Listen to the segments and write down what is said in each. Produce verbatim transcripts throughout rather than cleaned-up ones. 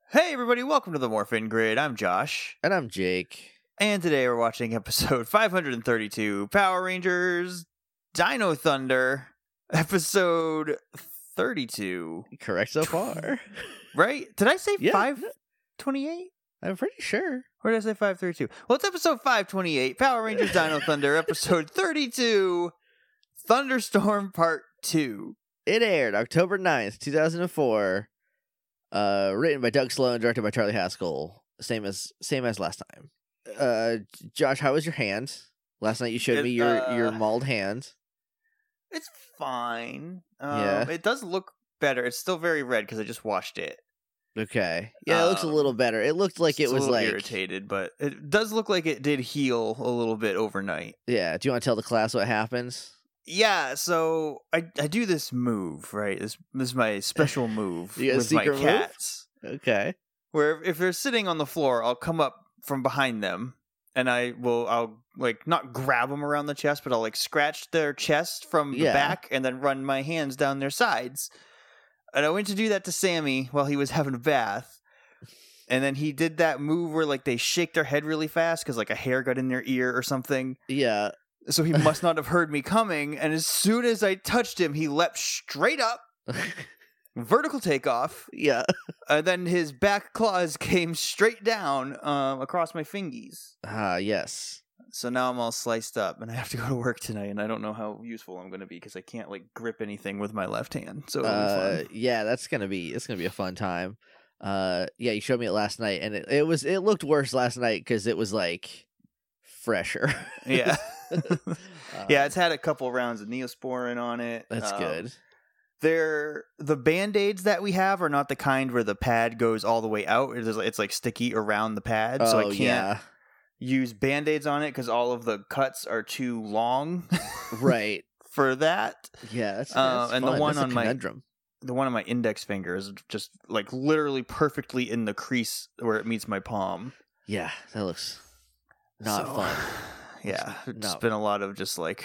Hey everybody, welcome to the Morphin Grid. I'm Josh. And I'm Jake. And today we're watching episode five hundred thirty-two, Power Rangers Dino Thunder, episode thirty-two. Correct so far. Right? Did I say Yeah. five twenty-eight? I'm pretty sure. Or did I say five thirty-two? Well, it's episode five twenty-eight, Power Rangers Dino Thunder, episode thirty-two, Thunderstorm Part two. It aired October ninth, two thousand four. Uh, written by Doug Sloan, directed by Charlie Haskell. Same as same as last time. Uh, Josh, how was your hand? Last night you showed It, me your, uh, your mauled hand. It's fine. Um, Yeah. It does look better. It's still very red because I just washed it. Okay. Yeah, it looks a um, little better. It looked like It's it a was little like irritated, but it does look like it did heal a little bit overnight. Yeah. Do you want to tell the class what happens? Yeah, so I I do this move, right? This this is my special move You got a with my secret move? cats. Okay. Where if they're sitting on the floor, I'll come up from behind them and I will I'll like not grab them around the chest, but I'll like scratch their chest from the Yeah. back and then run my hands down their sides. And I went to do that to Sammy while he was having a bath. And then he did that move where like they shake their head really fast because like a hair got in their ear or something. Yeah. So he must not have heard me coming. And as soon as I touched him, he leapt straight up, vertical takeoff. Yeah. And then his back claws came straight down um, across my fingies. Ah, yes. So now I'm all sliced up and I have to go to work tonight. And I don't know how useful I'm going to be because I can't like grip anything with my left hand. So it'll Uh, be fun. yeah, that's gonna be it's gonna be a fun time. Uh, yeah, you showed me it last night, and it, it was it looked worse last night because it was like fresher. Yeah. Uh, Yeah, it's had a couple rounds of Neosporin on it. that's Um, good. They're the Band-Aids that we have are not the kind where the pad goes all the way out. It's, it's like sticky around the pad, so I Oh can't yeah, use Band-Aids on it because all of the cuts are too long right. for that. Yeah, that's, Uh, that's and the fun. one That's a on my- conundrum. The one on my index finger is just like literally perfectly in the crease where it meets my palm. Yeah, that looks not So, fun. Yeah, it's not- been a lot of just like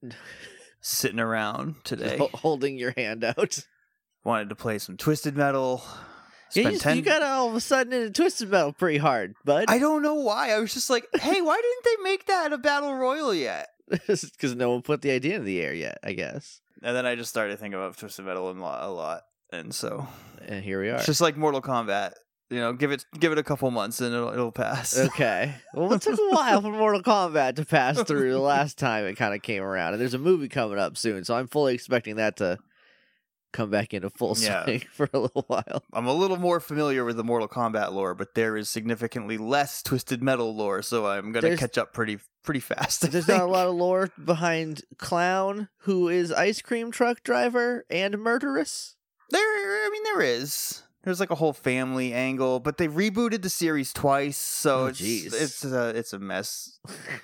sitting around today. Ho- holding your hand out. Wanted to play some Twisted Metal. Yeah, Spent you, ten you got all of a sudden into Twisted Metal pretty hard, bud. I don't know why. I was just like, hey, why didn't they make that a battle royal yet? Because no one put the idea in the air yet, I guess. And then I just started thinking about Twisted Metal a lot, a lot. And so And here we are. it's just like Mortal Kombat. You know, give it give it a couple months and it'll it'll pass. Okay. Well, it took a while for Mortal Kombat to pass through the last time it kind of came around. And there's a movie coming up soon, so I'm fully expecting that to come back into full Yeah. swing for a little while. I'm a little more familiar with the Mortal Kombat lore, but there is significantly less Twisted Metal lore, so I'm gonna There's- catch up pretty pretty fast. I There's think. not a lot of lore behind Clown, who is ice cream truck driver and murderous. There, I mean, there is. There's like a whole family angle, but they rebooted the series twice, so Oh, it's jeez. it's a it's a mess.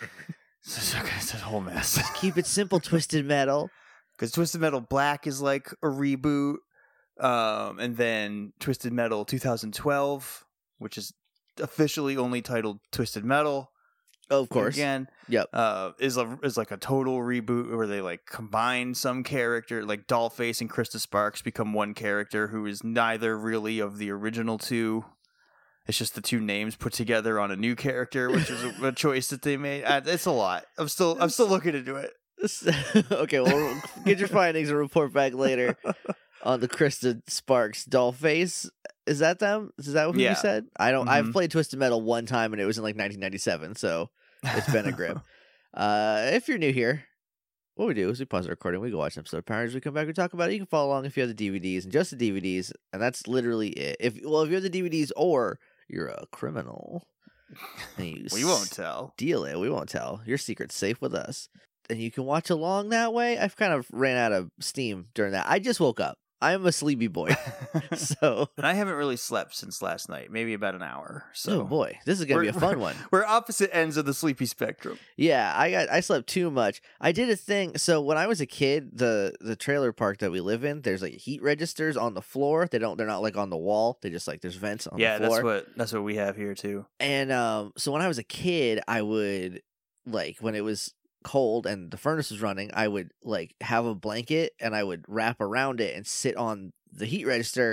It's a, it's a whole mess. Keep it simple, Twisted Metal. Because Twisted Metal Black is like a reboot, um, and then Twisted Metal twenty twelve, which is officially only titled Twisted Metal. Oh, of course. Again, Yep. uh, is a, is like a total reboot where they like combine some character, like Dollface and Krista Sparks become one character who is neither really of the original two. It's just the two names put together on a new character, which is a, a choice that they made. Uh, It's a lot. I'm still I'm still looking into it. Okay, well, get your findings and report back later on the Krista Sparks Dollface. Is that them? Is that who Yeah. you said? I don't. I've Mhm. played Twisted Metal one time, and it was in like nineteen ninety-seven, so it's been a grip. Uh, if you're new here, what we do is we pause the recording, we go watch an episode of Power Rangers, we come back, we talk about it. You can follow along if you have the D V Ds, and just the D V Ds, and that's literally it. If well, if you have the D V Ds, or you're a criminal, and you We won't tell. steal it, we won't tell. Your secret's safe with us. And you can watch along that way. I've kind of ran out of steam during that. I just woke up. I'm a sleepy boy. So, And I haven't really slept since last night, maybe about an hour. So oh boy, this is going to be a We're- fun one. we're opposite ends of the sleepy spectrum. Yeah, I got I slept too much. I did a thing. So when I was a kid, the the trailer park that we live in, there's like heat registers on the floor. They don't they're not like on the wall. They just like there's vents on Yeah, the floor. that's what that's what we have here too. And um so when I was a kid, I would like when it was cold and the furnace was running, I would like have a blanket and I would wrap around it and sit on the heat register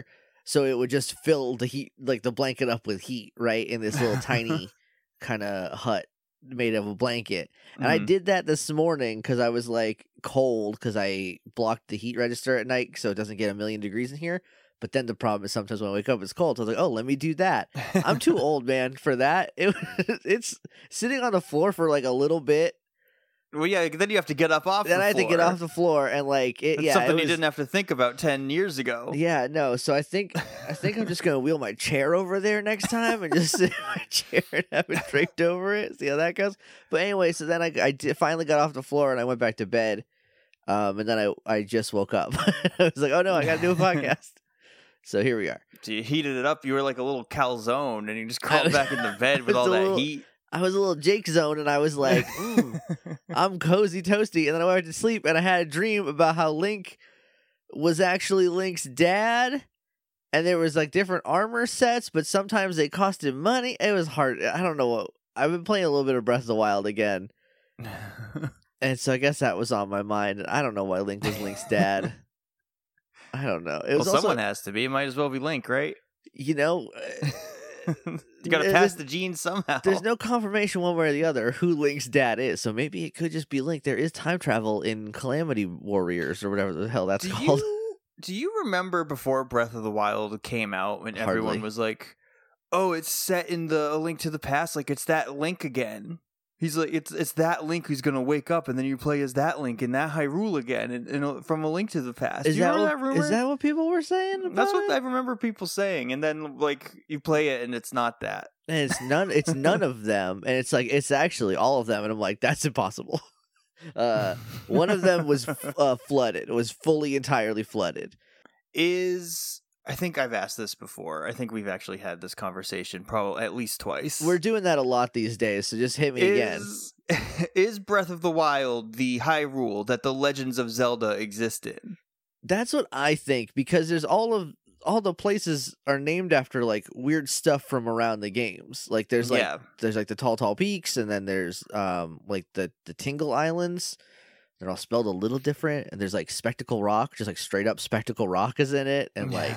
so it would just fill the heat, like the blanket up with heat, right, in this little tiny kind of hut made of a blanket. And mm. I did that this morning because I was like cold because I blocked the heat register at night so it doesn't get a million degrees in here. But then the problem is sometimes when I wake up it's cold. So I was like, oh, let me do that. I'm too old, man, for that. It, it's sitting on the floor for like a little bit. Well, yeah, then you have to get up off then the I had floor. to get off the floor and like it. That's yeah, something it was, you didn't have to think about ten years ago. Yeah, no. So I think I think I'm just gonna wheel my chair over there next time and just sit in my chair and have it draped over it. See how that goes. But anyway, so then I I did, finally got off the floor and I went back to bed. Um, and then I I just woke up. I was like, oh no, I got to do a podcast. So here we are. So you heated it up. You were like a little calzone, and you just crawled back into bed with all that little, heat. I was a little Jake Zone, and I was like, mm, I'm cozy toasty. And then I went to sleep, and I had a dream about how Link was actually Link's dad, and there was like different armor sets, but sometimes they costed money. It was hard. I don't know what. I've been playing a little bit of Breath of the Wild again, and so I guess that was on my mind. I don't know why Link was Link's dad. I don't know. It was well, also, someone has to be. It might as well be Link, right? You know. You gotta pass the genes somehow. There's no confirmation one way or the other who Link's dad is, so maybe it could just be Link. There is time travel in Calamity Warriors or whatever the hell that's do called. You, do you remember before Breath of the Wild came out when Hardly. everyone was like, "Oh, it's set in the A Link to the Past, like it's that Link again." He's like, it's it's that Link who's gonna wake up, and then you play as that Link in that Hyrule again, and, and from A Link to the Past. Is Do you that remember what, that rumor? Is that what people were saying? About That's what it? I remember people saying, and then like you play it, and it's not that. And it's none. It's none of them, and it's like it's actually all of them, and I'm like, that's impossible. Uh, one of them was uh, flooded. It was fully, entirely flooded. Is I think I've asked this before. I think we've actually had this conversation probably at least twice. We're doing that a lot these days, so just hit me is, again. Is Breath of the Wild the Hyrule that the Legends of Zelda exist in? That's what I think, because there's all of all the places are named after like weird stuff from around the games. Like there's like yeah. there's like the Tall Tall Peaks, and then there's um like the the Tingle Islands. They're all spelled a little different, and there's like Spectacle Rock, just like straight up Spectacle Rock is in it, and like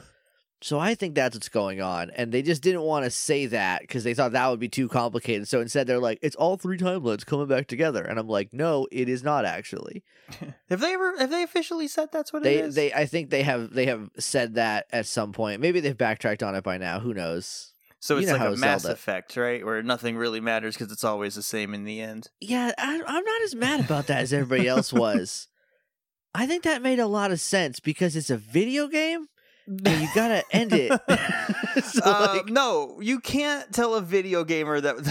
so I think that's what's going on, and they just didn't want to say that because they thought that would be too complicated. So instead, they're like, "It's all three timelines coming back together," and I'm like, "No, it is not actually." Have they ever? Have they officially said that's what they, it is? They, I think they have. They have said that at some point. Maybe they've backtracked on it by now. Who knows? So you it's know like how a Mass Zelda... Effect, right? Where nothing really matters because it's always the same in the end. Yeah, I, I'm not as mad about that as everybody else was. I think that made a lot of sense because it's a video game. And you gotta end it. so, uh, like, no, you can't tell a video gamer that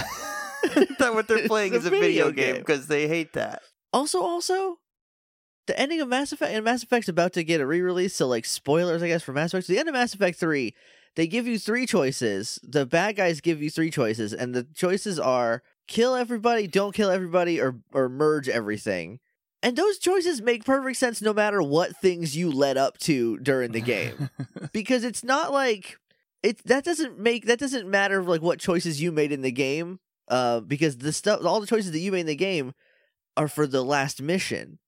that what they're playing is a video game because they hate that. Also, also, the ending of Mass Effect and Mass Effect's about to get a re-release, so like spoilers, I guess, for Mass Effect. So the end of Mass Effect three, they give you three choices. The bad guys give you three choices, and the choices are kill everybody, don't kill everybody, or or merge everything. And those choices make perfect sense no matter what things you led up to during the game. Because it's not like it that doesn't make that doesn't matter like what choices you made in the game. Uh, because the stuff all the choices that you made in the game are for the last mission,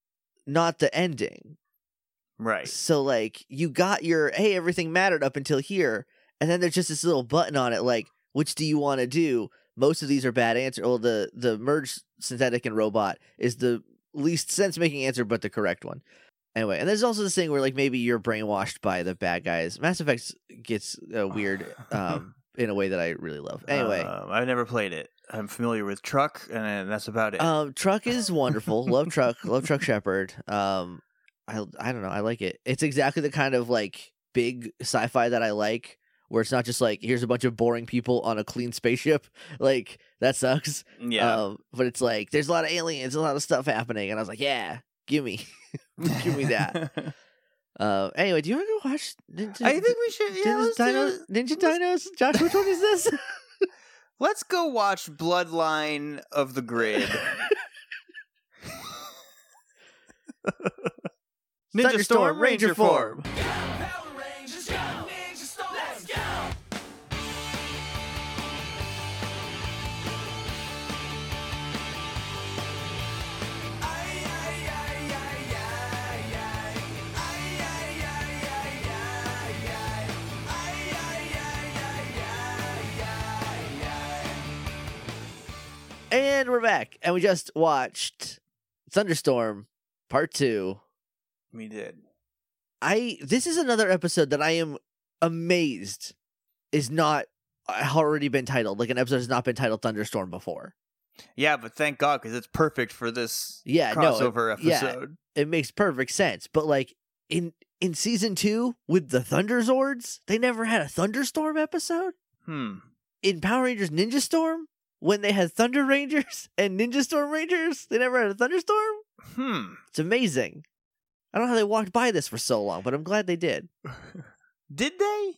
not the ending. Right. So like you got your hey, everything mattered up until here, and then there's just this little button on it like, which do you want to do? Most of these are bad answers. Well, the the merge synthetic and robot is the least sense-making answer, but the correct one. Anyway, and there's also this thing where like maybe you're brainwashed by the bad guys. Mass Effect gets uh, weird um, in a way that I really love. Anyway, uh, I've never played it. I'm familiar with Truck, and that's about it. Um, Truck is wonderful. Love Truck. Love Truck Shepard. Um, I I don't know. I like it. It's exactly the kind of like big sci-fi that I like, where it's not just like here's a bunch of boring people on a clean spaceship. Like that sucks. Yeah. Um, but it's like there's a lot of aliens, a lot of stuff happening, and I was like, yeah, give me, give me that. uh, anyway, do you want to go watch? Ninja, I think we should. Yeah, Ninja let's Dinos. do, Ninja Dinos. Josh, which one is this? Let's go watch Bloodline of the Grid. Ninja Storm Ranger form. And we're back, and we just watched Thunderstorm Part Two. We did. I this is another episode that I am amazed is not already been titled. Like an episode has not been titled Thunderstorm before. Yeah, but thank God, because it's perfect for this Yeah, crossover no, it, episode. Yeah, it makes perfect sense. But like in in season two with the Thunderzords, they never had a Thunderstorm episode. Hmm. In Power Rangers Ninja Storm, when they had Thunder Rangers and Ninja Storm Rangers, they never had a Thunderstorm. Hmm. It's amazing. I don't know how they walked by this for so long, but I'm glad they did. Did they?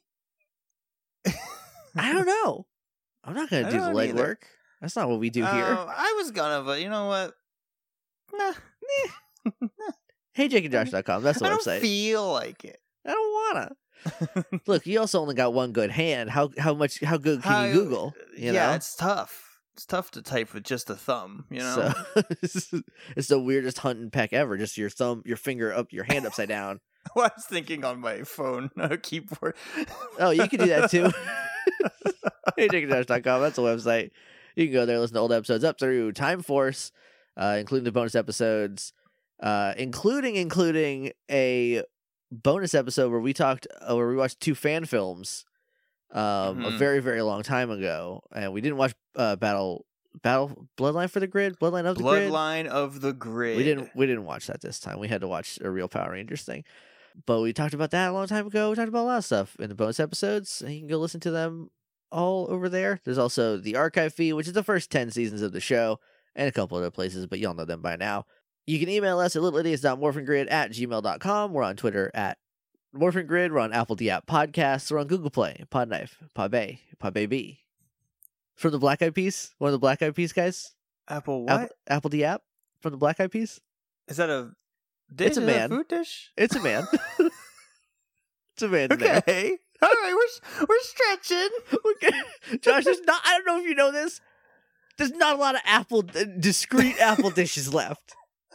I don't know. I'm not going to I do the don't legwork. either. That's not what we do Uh, here. I was gonna, but you know what? Nah. hey jake and josh dot com. That's the I don't website. feel like it. I don't wanna. Look, you also only got one good hand. How how much how good can How- you Google? You yeah, know? it's tough. It's tough to type with just a thumb, you know? So it's the weirdest hunt and peck ever. Just your thumb, your finger up, your hand upside down. Well, I was thinking on my phone uh, keyboard. Oh, you can do that too. hey jake and josh dot com. That's the website. You can go there, listen to old episodes up through Time Force, uh, including the bonus episodes, uh, including including a bonus episode where we talked, uh, where we watched two fan films, um, a Mhm. very very long time ago, and we didn't watch uh, Battle Battle Bloodline for the Grid, Bloodline of the Grid. Bloodline of the Grid. We didn't we didn't watch that this time. We had to watch a real Power Rangers thing. But we talked about that a long time ago. We talked about a lot of stuff in the bonus episodes, and you can go listen to them all over there. There's also the archive feed, which is the first ten seasons of the show, and a couple other places, but y'all know them by now. You can email us at littleidiots dot morphin grid at gmail dot com. We're on Twitter at Morphin Grid. We're on Apple D App Podcasts. We're on Google Play, Podknife, Podbay, Podbaby. From the Black Eyed Peas? One of the Black Eyed Peas guys? Apple what? Apple, Apple D App from the Black Eyed Peas? Is that a dish? It's a Is that man. food dish? It's a man. It's a man's name. Okay. All right, we're we're stretching. Okay. Josh, there's not, I don't know if you know this. There's not a lot of apple, uh, discrete apple dishes left.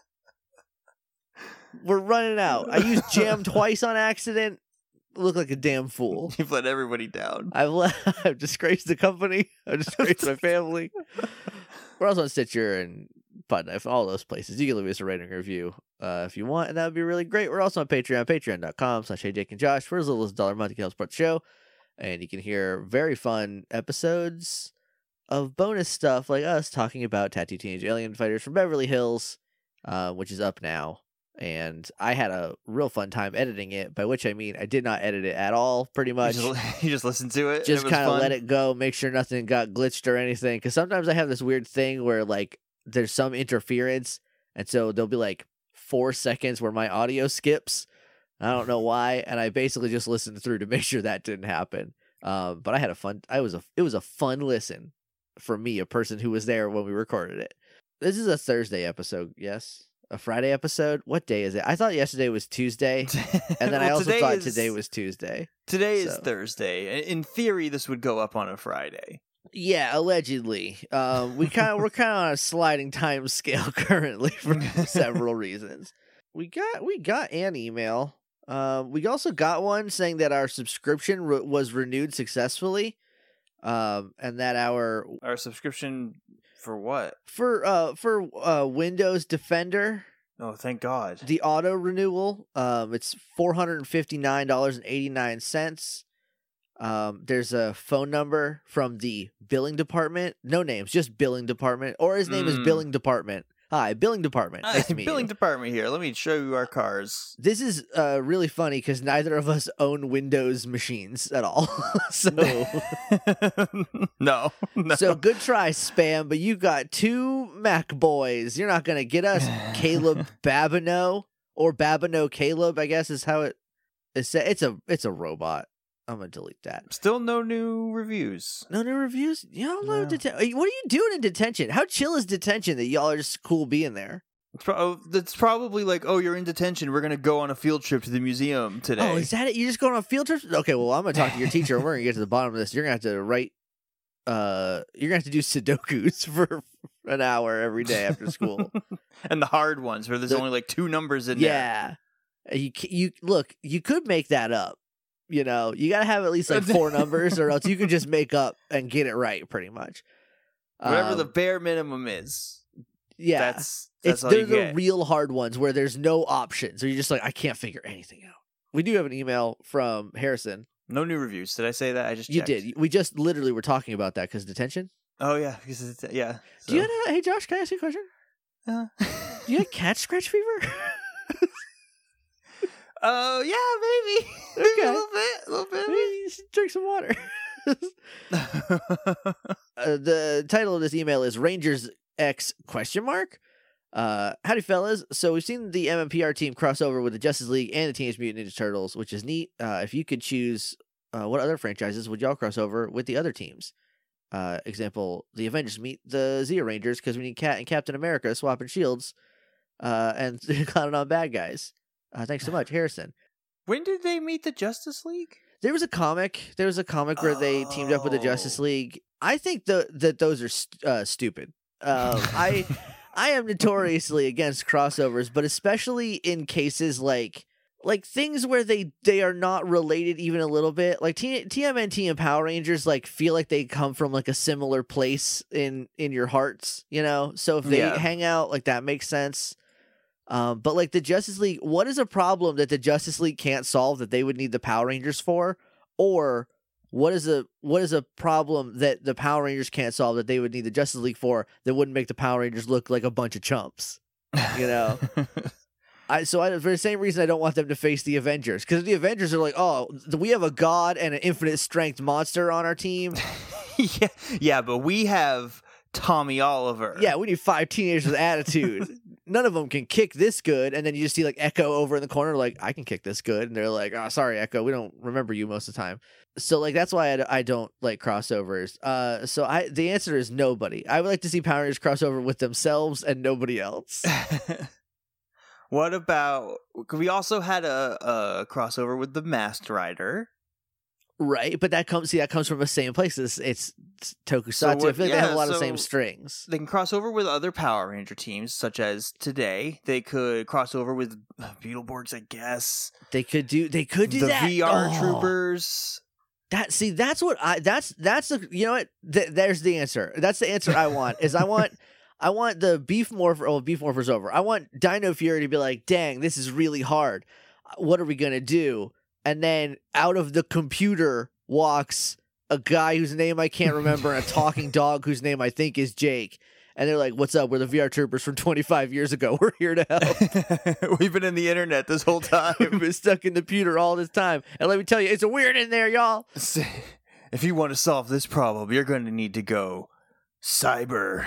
We're running out. I used jam twice on accident. Look like a damn fool. You've let everybody down. I've le- I've disgraced the company. I've disgraced my family. We're also on Stitcher and Podknife, all those places. You can leave us a rating and review uh, if you want, and that would be really great. We're also on Patreon, patreon dot com slash hey jake and josh. For as little as a dollar a month, you can help support the show, and you can hear very fun episodes of bonus stuff like us talking about Tattoo Teenage Alien Fighters from Beverly Hills, uh, which is up now. And I had a real fun time editing it, by which I mean I did not edit it at all, pretty You much. just, you just listened to it. Just kind of let it go, make sure nothing got glitched or anything. Because sometimes I have this weird thing where like there's some interference, and so there'll be like four seconds where my audio skips. I don't know why, and I basically just listened through to make sure that didn't happen. Um, but I had a fun. I was a. It was a fun listen for me, a person who was there when we recorded it. This is a Thursday episode, yes. A Friday episode? What day is it? I thought yesterday was Tuesday, and then I Well, also today thought is- today was Tuesday. Today is So. Thursday. In theory, this would go up on a Friday. Yeah, allegedly. Um, we kind of we're kind of on a sliding time scale currently for several reasons. We got we got an email. Um, we also got one saying that our subscription re- was renewed successfully, um, and that our Our subscription for what? for uh for uh Windows Defender, Oh, thank God. the auto renewal, um, it's four hundred and fifty nine dollars and eighty nine cents. Um, there's a phone number from the billing department. No names, just billing department. Or his name is Mm. billing department. Hi, billing department. Nice to meet Billing you. department here. Let me show you our cars. This is uh really funny because neither of us own Windows machines at all. so no, no. so good try, spam. But you got two Mac boys. You're not gonna get us Caleb Babineau or Babineau Caleb. I guess is how it is said. It's a it's a robot. I'm gonna delete that. Still no new reviews. No new reviews? Y'all love No. detention. What are you doing in detention? How chill is detention that y'all are just cool being there? It's, pro- it's probably like, oh, you're in detention. We're gonna go on a field trip to the museum today. Oh, is that it? You're just going on field trips? Okay, well, I'm gonna talk to your teacher and we're gonna get to the bottom of this. You're gonna have to write uh you're gonna have to do Sudokus for an hour every day after school. And the hard ones where there's The- only like two numbers in there. Yeah. You c- you look, you could make that up. You know, you got to have at least like four numbers or else you could just make up and get it right pretty much. Whatever Um, the bare minimum is. yeah, That's that's it's all they're you the get. real hard ones where there's no options. So you're just like, I can't figure anything out. We do have an email from Harrison. No new reviews. Did I say that? I just You checked. did. We just literally were talking about that because detention. Oh yeah, because it's, yeah. Do you so- have, hey Josh, can I ask you a question? Uh, Do you have cat scratch fever? Oh yeah, maybe. Okay. a little bit, a little Maybe bit. you should drink some water. uh, the title of this email is Rangers X question mark. Uh, howdy fellas. So we've seen the M M P R team cross over with the Justice League and the Teenage Mutant Ninja Turtles, which is neat. Uh, if you could choose, uh, what other franchises would y'all cross over with the other teams? Uh, example, the Avengers meet the Zeo Rangers because we need Cat and Captain America swapping shields, uh, and clowning on bad guys. Uh, thanks so much, Harrison. When did they meet the Justice League? There was a comic. There was a comic where they teamed up with the Justice Oh. League. I think the, that those are st- uh, stupid. Um, I I am notoriously against crossovers, but especially in cases like like things where they they are not related even a little bit. Like T- TMNT and Power Rangers like feel like they come from like a similar place in in your hearts, you know. So if they Yeah. hang out, like that makes sense. Um, but like the Justice League, what is a problem that the Justice League can't solve that they would need the Power Rangers for? Or what is a what is a problem that the Power Rangers can't solve that they would need the Justice League for that wouldn't make the Power Rangers look like a bunch of chumps? You know? I so I, for the same reason I don't want them to face the Avengers, because the Avengers are like, oh, we have a god and an infinite strength monster on our team. yeah, yeah, but we have Tommy Oliver. Yeah, we need five teenagers with attitude. None of them can kick this good. And then you just see like Echo over in the corner, like, I can kick this good. And they're like, oh, sorry, Echo, we don't remember you most of the time. So like that's why I, I don't like crossovers. Uh, so I the answer is nobody. I would like to see Power Rangers crossover with themselves and nobody else. What about? We also had a, a crossover with the Masked Rider. Right, but that comes see that comes from the same place. It's, it's Tokusatsu. So I what- feel like they have yeah, a lot of so- the same strings. They can cross over with other Power Ranger teams, such as today. They could cross over with Beetleborgs, I guess. They could do. They could do the that. V R Oh. troopers. That see, that's what I. That's that's the. You know what? Th- there's the answer. That's the answer I want. Is I want. I want the Beef Morpher. Oh, Beef Morpher's over. I want Dino Fury to be like, dang, this is really hard. What are we gonna do? And then out of the computer walks a guy whose name I can't remember and a talking dog whose name I think is Jake. And they're like, what's up? We're the V R troopers from twenty-five years ago. We're here to help. We've been in the internet this whole time. We've been stuck in the computer all this time. And let me tell you, it's weird in there, y'all. If you want to solve this problem, you're going to need to go cyber.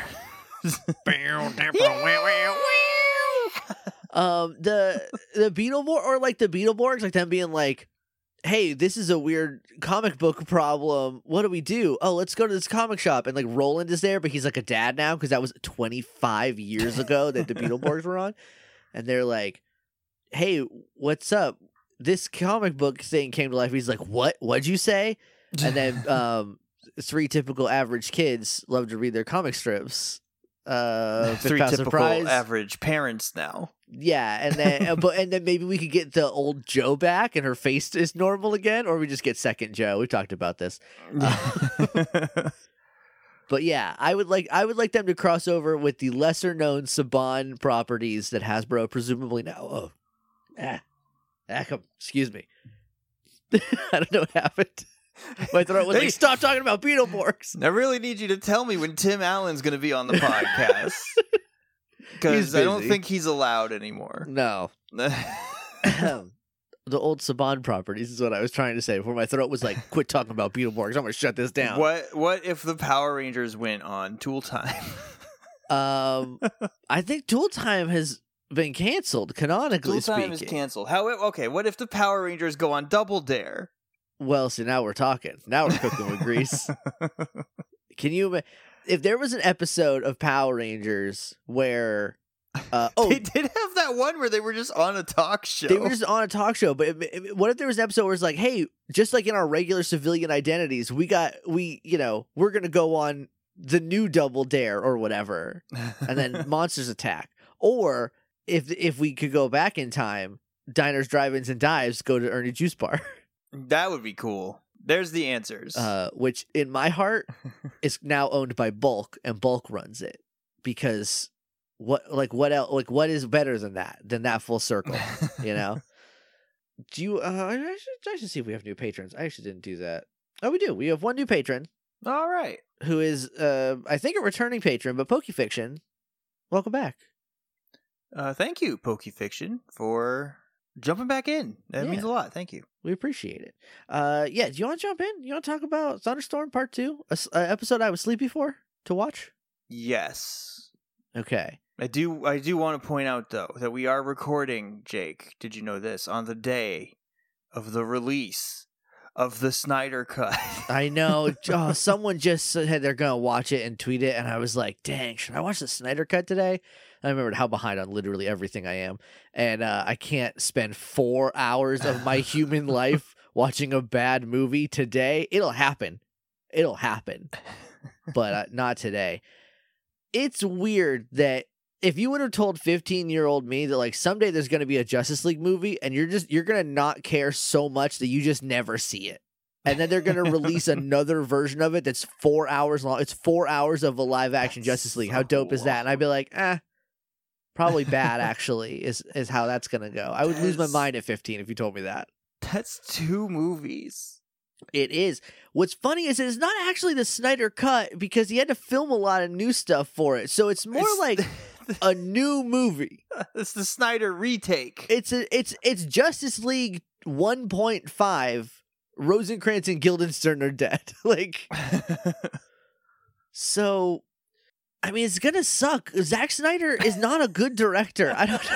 Um, the the Beetleborg or like the Beetleborgs, like them being like, "Hey, this is a weird comic book problem. What do we do? Oh, let's go to this comic shop." And like Roland is there, but he's like a dad now because that was twenty-five years ago that the Beetleborgs were on, and they're like, "Hey, what's up? This comic book thing came to life." He's like, "What? What'd you say?" And then um, three typical average kids love to read their comic strips. Uh, Three Fifth House typical Surprise. average parents now. Yeah, and then uh, but and then maybe we could get the old Joe back and her face is normal again, or we just get second Joe. We talked about this. Uh, but yeah, I would like I would like them to cross over with the lesser known Saban properties that Hasbro presumably now. Oh, ah, ah come, excuse me. I don't know what happened. My throat was Hey. like, stop talking about Beetleborgs. I really need you to tell me when Tim Allen's going to be on the podcast. He's Because I don't busy. think he's allowed anymore. No. The old Saban properties is what I was trying to say before my throat was like, quit talking about Beetleborgs. I'm going to shut this down. What What if the Power Rangers went on Tool Time? Um, I think Tool Time has been canceled, canonically Tool Time speaking. is canceled. How? Okay, what if the Power Rangers go on Double Dare? Well, so now we're talking. Now we're cooking with grease. Can you ima- if there was an episode of Power Rangers where uh oh They did have that one where they were just on a talk show. they were just on a talk show, but it- it- what if there was an episode where it's like, hey, just like in our regular civilian identities, we got we you know we're gonna go on the new Double Dare or whatever, and then monsters attack. Or if if we could go back in time, diners, drive-ins, and dives go to Ernie Juice Bar. That would be cool. There's the answers. Uh, which in my heart is now owned by Bulk, and Bulk runs it because what like what else like what is better than that than that full circle, you know? Do you? Uh, I should I should see if we have new patrons. I actually didn't do that. Oh, we do. We have one new patron. All right. Who is uh I think a returning patron, but Pokefiction. Welcome back. Uh, thank you, Pokefiction, for jumping back in. That Yeah. means a lot. Thank you. We appreciate it. Uh, yeah. Do you want to jump in? You want to talk about Thunderstorm Part Two, a, s- a episode I was sleepy for to watch? Yes. Okay. I do I do want to point out though that we are recording, Jake. Did you know this? On the day of the release of the Snyder Cut. I know. Oh, someone just said they're gonna watch it and tweet it, and I was like, "Dang, should I watch the Snyder Cut today?" I remembered how behind on literally everything I am, and uh, I can't spend four hours of my human life watching a bad movie today. It'll happen. It'll happen, but uh, not today. It's weird that if you would have told fifteen-year-old me that like someday there's going to be a Justice League movie and you're just you're going to not care so much that you just never see it. And then they're going to release another version of it that's four hours long. It's four hours of a live action That's Justice League. How dope is that? And I'd be like, "Eh, probably bad actually." Is is how that's going to go. I would lose my That's- mind at fifteen if you told me that. That's two movies. It is. What's funny is it's not actually the Snyder Cut because he had to film a lot of new stuff for it. So it's more It's- like a new movie. It's the Snyder retake. It's a, it's it's Justice League one point five. Rosencrantz and Guildenstern are dead. Like, so I mean, it's gonna suck. Zack Snyder is not a good director. I don't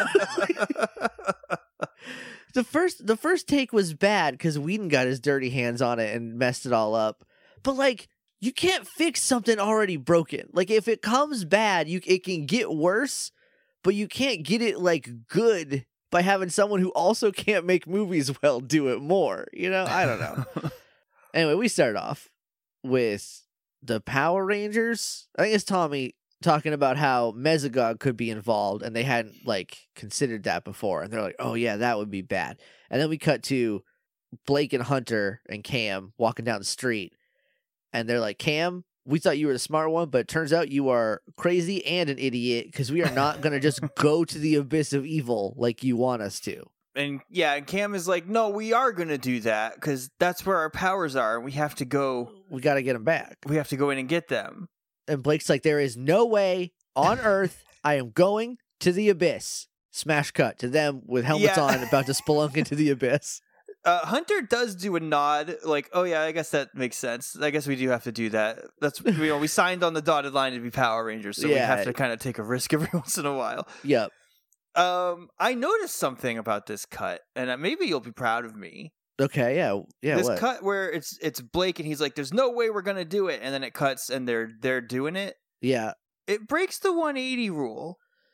know. the first the first take was bad because Whedon got his dirty hands on it and messed it all up. But like, you can't fix something already broken. Like, if it comes bad, you it can get worse, but you can't get it like good by having someone who also can't make movies well do it more. You know, I don't know. Anyway, we started off with the Power Rangers. I think it's Tommy talking about how Mesogog could be involved, and they hadn't like considered that before. And they're like, "Oh yeah, that would be bad." And then we cut to Blake and Hunter and Cam walking down the street, and they're like, "Cam, we thought you were the smart one, but it turns out you are crazy and an idiot because we are not going to just go to the abyss of evil like you want us to." And yeah, and Cam is like, no, we are going to do that because that's where our powers are. And we have to go. We got to get them back. We have to go in and get them. And Blake's like, "There is no way on Earth I am going to the abyss." Smash cut to them with helmets Yeah. on, about to spelunk into the abyss. Uh, Hunter does do a nod, like, oh yeah, I guess that makes sense. I guess we do have to do that. That's, you know, we signed on the dotted line to be Power Rangers, so we Yeah. have to kind of take a risk every once in a while. Yep. Um, I noticed something about this cut, and uh, maybe you'll be proud of me. Okay. Yeah. Yeah. this what? cut where it's it's Blake and he's like, "There's no way we're gonna do it," and then it cuts and they're they're doing it. Yeah. It breaks the one eighty rule.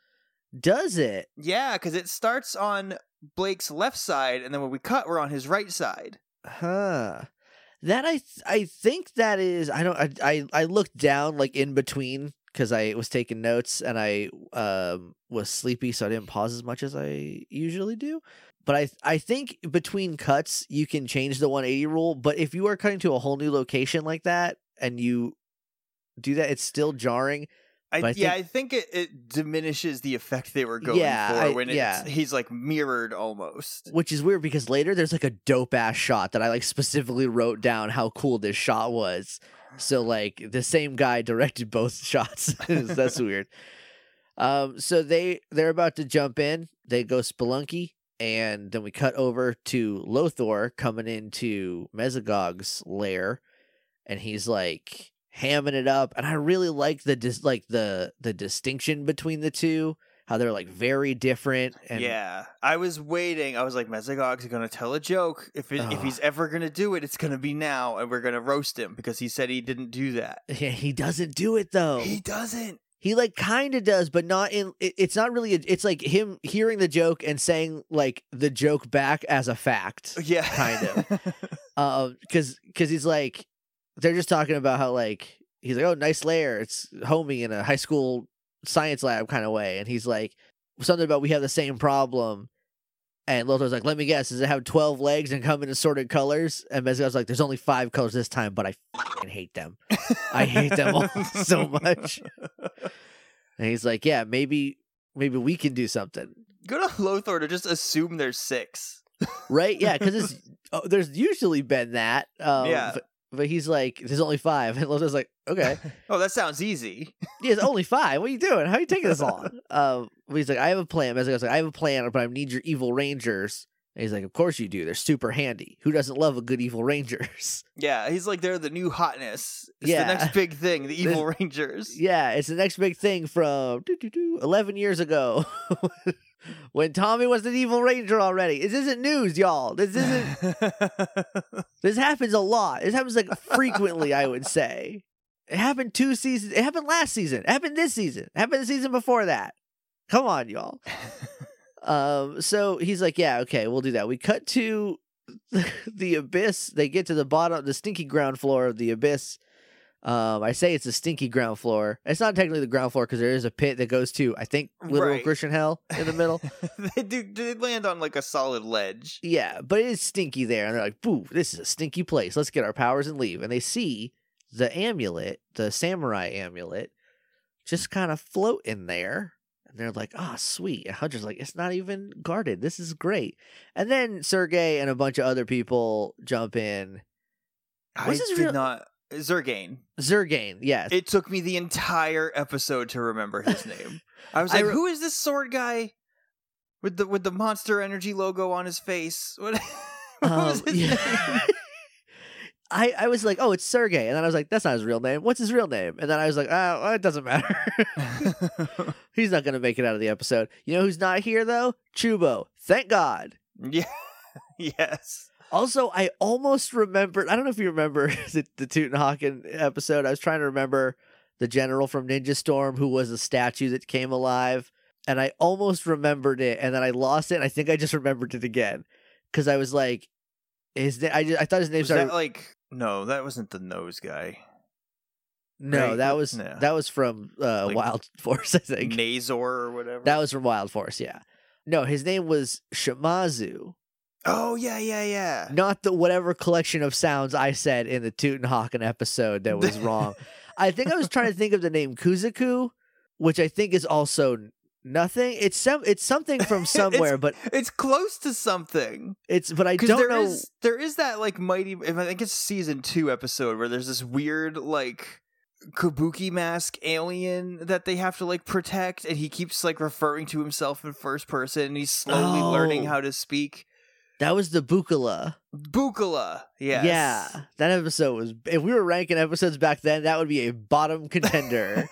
Does it? Yeah, because it starts on Blake's left side, and then when we cut, we're on his right side. Huh. That I th- I think that is I don't I I, I looked down like in between because I was taking notes and I um was sleepy, so I didn't pause as much as I usually do. But I I think between cuts you can change the one eighty rule. But if you are cutting to a whole new location like that and you do that, it's still jarring. I, But I yeah, think- I think it, it diminishes the effect they were going Yeah, for I- when it's, yeah. he's like mirrored almost. Which is weird because later there's like a dope ass shot that I like specifically wrote down how cool this shot was. So like the same guy directed both shots. That's weird. Um, so they they're about to jump in. They go spelunky, and then we cut over to Lothor coming into Mesogog's lair, and he's like hamming it up. And I really like the dis- like the the distinction between the two. How they're like very different. And Yeah, I was waiting. I was like, Mesogog's going to tell a joke. If it, if Ugh. he's ever going to do it, it's going to be now, and we're going to roast him because he said he didn't do that. Yeah, he doesn't do it though. He doesn't. He like kind of does, but not in. It, it's not really. A, it's like him hearing the joke and saying like the joke back as a fact. Yeah, Kind of. Um, because because he's like, they're just talking about how like he's like, oh, nice lair. It's homey in a high school science lab kind of way, and he's like something about we have the same problem, And Lothor's like, let me guess, does it have twelve legs and come in assorted colors? And Mezgal's like, there's only five colors this time, but I fucking hate them. I hate them all so much. And he's like, yeah, maybe maybe we can do something. Good on Lothor to just assume there's six. Right? Yeah, because oh, there's usually been that. Um, Yeah. But, but he's like, there's only five. And Lothor's like, okay. Oh, that sounds easy. Yeah, it's only five. What are you doing? How are you taking this long? Um, but he's like, I have a plan. Mezgal's like, I have a plan, but I need your evil rangers. And he's like, of course you do. They're super handy. Who doesn't love a good evil rangers? Yeah, he's like, they're the new hotness. It's Yeah. the next big thing, the Evil Rangers. Yeah, it's the next big thing from doo, doo, doo, eleven years ago when Tommy was an evil ranger already. This isn't news, y'all. This isn't. This happens a lot. This happens like frequently, I would say. It happened two seasons. It happened last season. It happened this season. It happened the season before that. Come on, y'all. Um, so he's like, yeah, okay, we'll do that. We cut to the abyss. They get to the bottom, the stinky ground floor of the abyss. Um, I say it's a stinky ground floor. It's not technically the ground floor because there is a pit that goes to, I think, literal Right. Christian hell in the middle. they do they land on like a solid ledge. Yeah, but it is stinky there. And they're like, boo, this is a stinky place. Let's get our powers and leave. And they see the amulet, the samurai amulet, just kind of float in there. And they're like, oh, sweet. And Hunter's like, it's not even guarded. This is great. And then Sergei and a bunch of other people jump in. I What's his did real- not Zergain. Zergain, yes. It took me the entire episode to remember his name. I was I like, re- who is this sword guy with the with the Monster Energy logo on his face? What, what Um, was his yeah. name? I, I was like, oh, it's Sergei. And then I was like, that's not his real name. What's his real name? And then I was like, oh, well, it doesn't matter. He's not going to make it out of the episode. You know who's not here, though? Chubo. Thank God. Yeah. Yes. Also, I almost remembered. I don't know if you remember the, the Teutonhaken episode. I was trying to remember the general from Ninja Storm who was a statue that came alive. And I almost remembered it. And then I lost it. And I think I just remembered it again. Because I was like, his na- I, just, I thought his name Was started. that like no, that wasn't the nose guy. No, right? that was No. that was from uh, Like Wild Force, I think. Nazor or whatever. That was from Wild Force, yeah. No, his name was Shimazu, Oh yeah, yeah, yeah. not the whatever collection of sounds I said in the Teutonhaken episode that was wrong. I think I was trying to think of the name Kuzaku, which I think is also nothing. It's some it's something from somewhere, but It's close to something. it's but I Because don't there know. is there is that like mighty. If I think it's season two episode where there's this weird like kabuki mask alien that they have to like protect, and he keeps like referring to himself in first person, and he's slowly learning Oh. how to speak. That was the Bukala. Bukala, yes. Yeah, that episode was. If we were ranking episodes back then, that would be a bottom contender.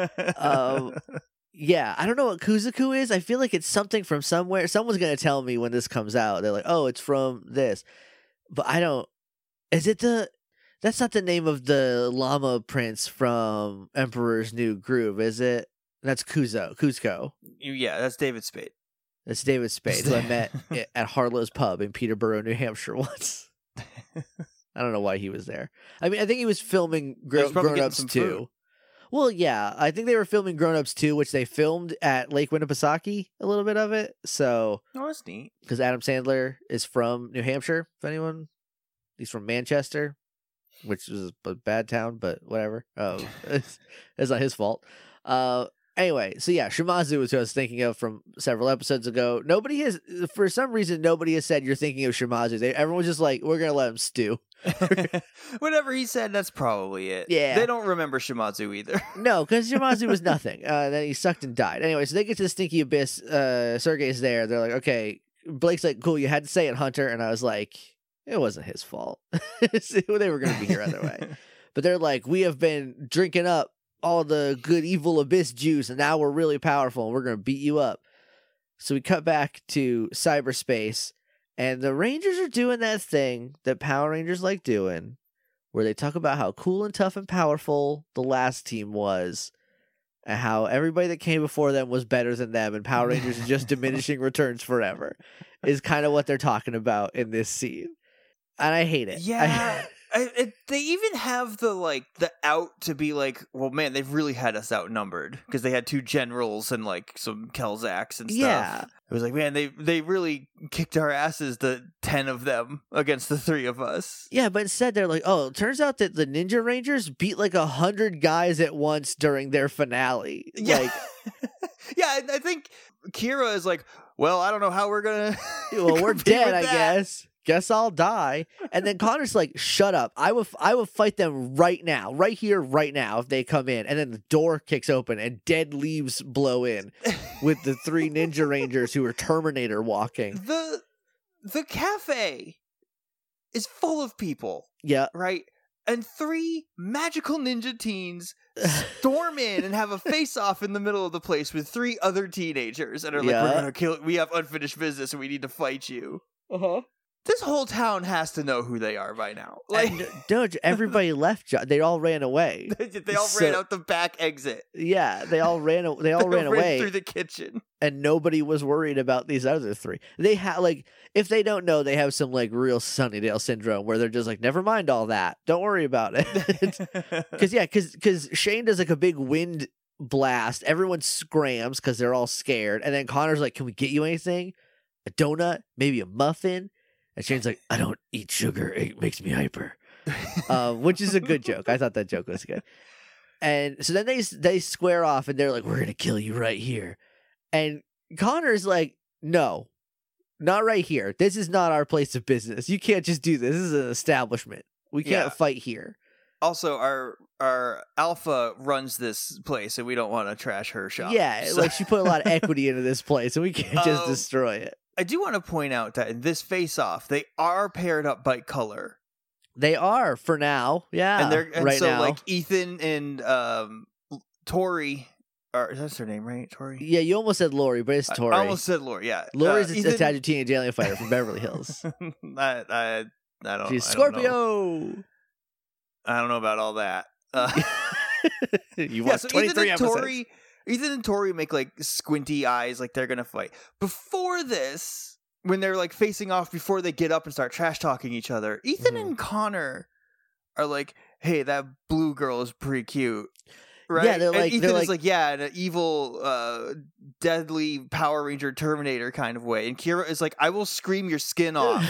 um, yeah, I don't know what Kuzaku is. I feel like it's something from somewhere. Someone's gonna tell me when this comes out. They're like, "Oh, it's from this," but I don't. Is it the? That's not the name of the llama prince from Emperor's New Groove, is it? That's Kuzo, Kuzco. Yeah, that's David Spade. That's David Spade, who I met i- at Harlow's Pub in Peterborough, New Hampshire once. I don't know why he was there. I mean, I think he was filming Gro- was probably Grown getting Ups some too. food. Well, yeah, I think they were filming Grown Ups too, which they filmed at Lake Winnipesaukee, a little bit of it. So, Oh, that's neat. because Adam Sandler is from New Hampshire, if anyone, he's from Manchester, which is a bad town, but whatever. Oh, it's, it's not his fault. Uh, anyway, so yeah, Shimazu was who I was thinking of from several episodes ago. Nobody has, for some reason, nobody has said you're thinking of Shimazu. They, everyone's just like, we're gonna let him stew. Whatever he said, that's probably it. Yeah. They don't remember Shimazu either. No, because Shimazu was nothing. Uh, then he sucked and died. Anyway, so they get to the stinky abyss. Uh, Sergei's there. They're like, okay. Blake's like, cool, you had to say it, Hunter. And I was like, it wasn't his fault. They were going to be here either way. But they're like, we have been drinking up all the good evil abyss juice, and now we're really powerful, and we're going to beat you up. So we cut back to cyberspace, and the Rangers are doing that thing that Power Rangers like doing, where they talk about how cool and tough and powerful the last team was, and how everybody that came before them was better than them, and Power Rangers is just diminishing returns forever, is kind of what they're talking about in this scene. And I hate it. Yeah. I, it, they even have the like the out to be like, well, man, they've really had us outnumbered because they had two generals and like some Kelzaks and stuff. Yeah. It was like, man, they they really kicked our asses, the ten of them against the three of us. Yeah, but instead they're like, oh, it turns out that the Ninja Rangers beat like a hundred guys at once during their finale. Yeah, Like, yeah, I, I think Kira is like, well, I don't know how we're gonna. well, we're compete dead, with I that. guess. Guess I'll die. And then Connor's like, shut up. I will I will fight them right now. Right here, right now, if they come in. And then the door kicks open and dead leaves blow in with the three Ninja Rangers who are Terminator walking. The the cafe is full of people, Yeah. right? And three magical ninja teens storm in and have a face-off in the middle of the place with three other teenagers and are like, Yeah. we're gonna kill we have unfinished business and we need to fight you. Uh-huh. This whole town has to know who they are by now. Like, And, no, everybody left. Jo- They all ran away. they, they all So- ran out the back exit. Yeah, they all ran. a- They all ran away, through the kitchen. and nobody was worried about these other three. They have like, if they don't know, they have some like real Sunnydale syndrome where they're just like, never mind all that. Don't worry about it. Because yeah, because because Shane does like a big wind blast. Everyone scrams because they're all scared, and then Connor's like, "Can we get you anything? A donut? Maybe a muffin?" And Shane's like, "I don't eat sugar. It makes me hyper," um, which is a good joke. I thought that joke was good. And so then they they square off, and they're like, "We're gonna kill you right here." And Connor's like, "No, not right here. This is not our place of business. You can't just do this. This is an establishment. We can't Yeah. fight here." Also, our our alpha runs this place, and we don't want to trash her shop. Yeah, So- like she put a lot of equity into this place, and we can't just Um, destroy it. I do want to point out that in this face-off, they are paired up by color, They are for now, yeah. and they're and right so now, like Ethan and um Tori, or is that her name, right? Tori. yeah, you almost said Lori, but it's I- Tori. I almost said Lori. Yeah, Lori's uh, a Ethan- tattooed teenage alien fighter from Beverly Hills. I, I, I don't. She's I don't know. Scorpio. I don't know about all that. Uh, you yeah, watched so twenty-three Ethan and episodes. Tori, Ethan and Tori make like squinty eyes, like they're gonna fight. Before this, when they're like facing off, before they get up and start trash talking each other, Ethan Mhm. and Connor are like, "Hey, that blue girl is pretty cute." Right? Yeah, they're And like- Ethan they're is like- like, yeah, in an evil, uh, deadly Power Ranger Terminator kind of way, and Kira is like, "I will scream your skin off."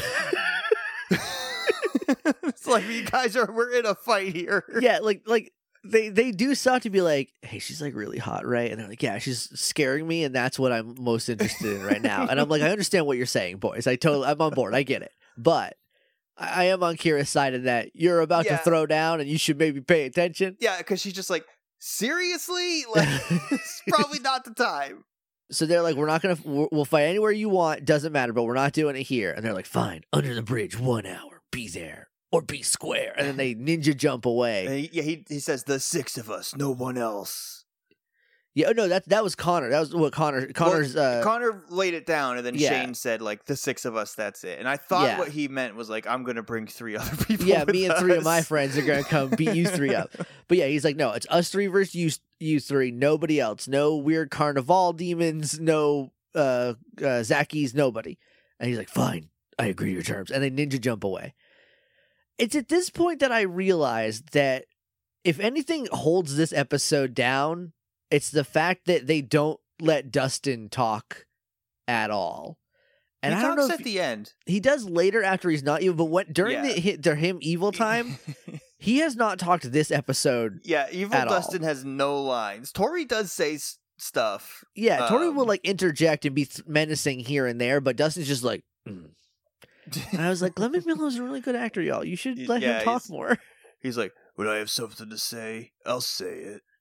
It's like, you guys are, we're in a fight here. yeah, like like they they do start to be like, "Hey, she's like really hot, right?" And they're like, "Yeah, she's scaring me, and that's what I'm most interested in right now." And I'm like, "I understand what you're saying, boys. I totally, I'm on board. I get it, but." I I am on Kira's side in that you're about Yeah. to throw down, and you should maybe pay attention. Yeah, because she's just like, seriously? Like, it's probably not the time. So they're like, we're not gonna, we'll we'll fight anywhere you want, doesn't matter, but we're not doing it here. And they're like, fine, under the bridge, one hour, be there or be square. And then they ninja jump away. And he, yeah, he, he says, the six of us, no one else. Yeah, oh, no, that that was Connor. That was what Connor. Connor's. uh, Connor laid it down, and then yeah. Shane said, like, the six of us, that's it. And I thought Yeah. what he meant was, like, I'm going to bring three other people yeah, with me and three of my us. friends are gonna come beat you three up. But yeah, he's like, no, it's us three versus you, you three. Nobody else. No weird carnival demons. No uh, uh Zackies. Nobody. And he's like, fine, I agree to your terms. And they ninja jump away. It's at this point that I realized that if anything holds this episode down, it's the fact that they don't let Dustin talk at all. And he I don't know talks if at the end. he does later after he's not evil, but when, during Yeah. the hi- during him evil time, he has not talked this episode. Yeah, Evil at all. Dustin has no lines. Tori does say s- stuff. Yeah, Tori will Um, like interject and be th- menacing here and there, but Dustin's just like. Mm. And I was like, Glenn McMillan's a really good actor, y'all. You should let Yeah, him talk he's- more. He's like, when I have something to say, I'll say it.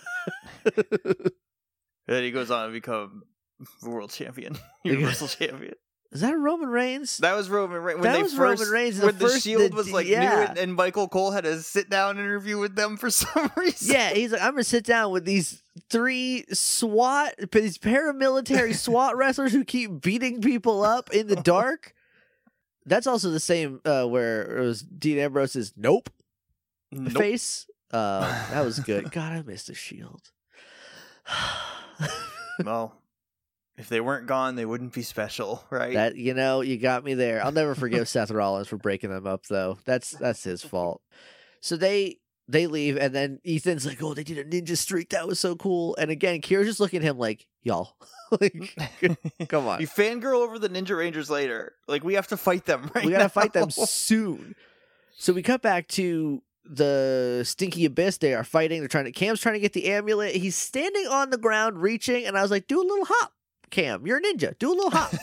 And then he goes on to become world champion, universal champion. Is that Roman Reigns? That was Roman Reigns. When That they was first, Roman Reigns, the when the first- Shield the- was like yeah. new, and, and Michael Cole had a sit down interview with them for some reason. Yeah, he's like, I'm gonna sit down with these three SWAT, these paramilitary SWAT wrestlers who keep beating people up in the dark. That's also the same uh, where it was Dean Ambrose's nope, Nope. face. Uh, that was good. God, I missed the Shield. Well, If they weren't gone, they wouldn't be special, right? That you know, you got me there. I'll never forgive Seth Rollins for breaking them up, though. That's that's his fault. So they they leave, and then Ethan's like, "Oh, they did a ninja streak. That was so cool." And again, Kira's just looking at him like, "Y'all, like, come on." You fangirl over the Ninja Rangers later. Like, we have to fight them right We gotta now. fight them soon. So we cut back to the Stinky Abyss. They are fighting. They're trying to. Cam's trying to get the amulet. He's standing on the ground, reaching, and I was like, "Do a little hop, Cam. You're a ninja. Do a little hop.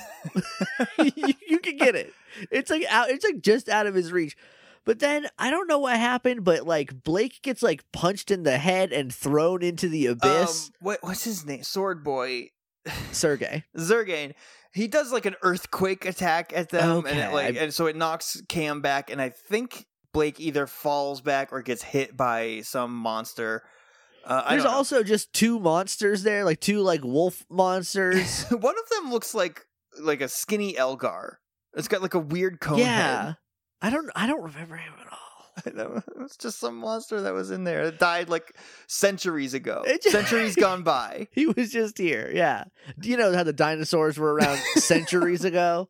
you, you can get it. It's like out. It's like just out of his reach." But then I don't know what happened, but like Blake gets like punched in the head and thrown into the abyss. Um, what what's his name? Sword Boy. Sergey. Zergain. He does like an earthquake attack at them, and it Okay. like and so it knocks Cam back, and I think Blake either falls back or gets hit by some monster. Uh, I There's don't know. also just two monsters there, like two like wolf monsters. One of them looks like like a skinny Elgar. It's got like a weird cone yeah. head. I don't I don't remember him at all. I know. It's just some monster that was in there. It died like centuries ago. It just- Centuries gone by. He was just here. Yeah. Do you know how the dinosaurs were around centuries ago?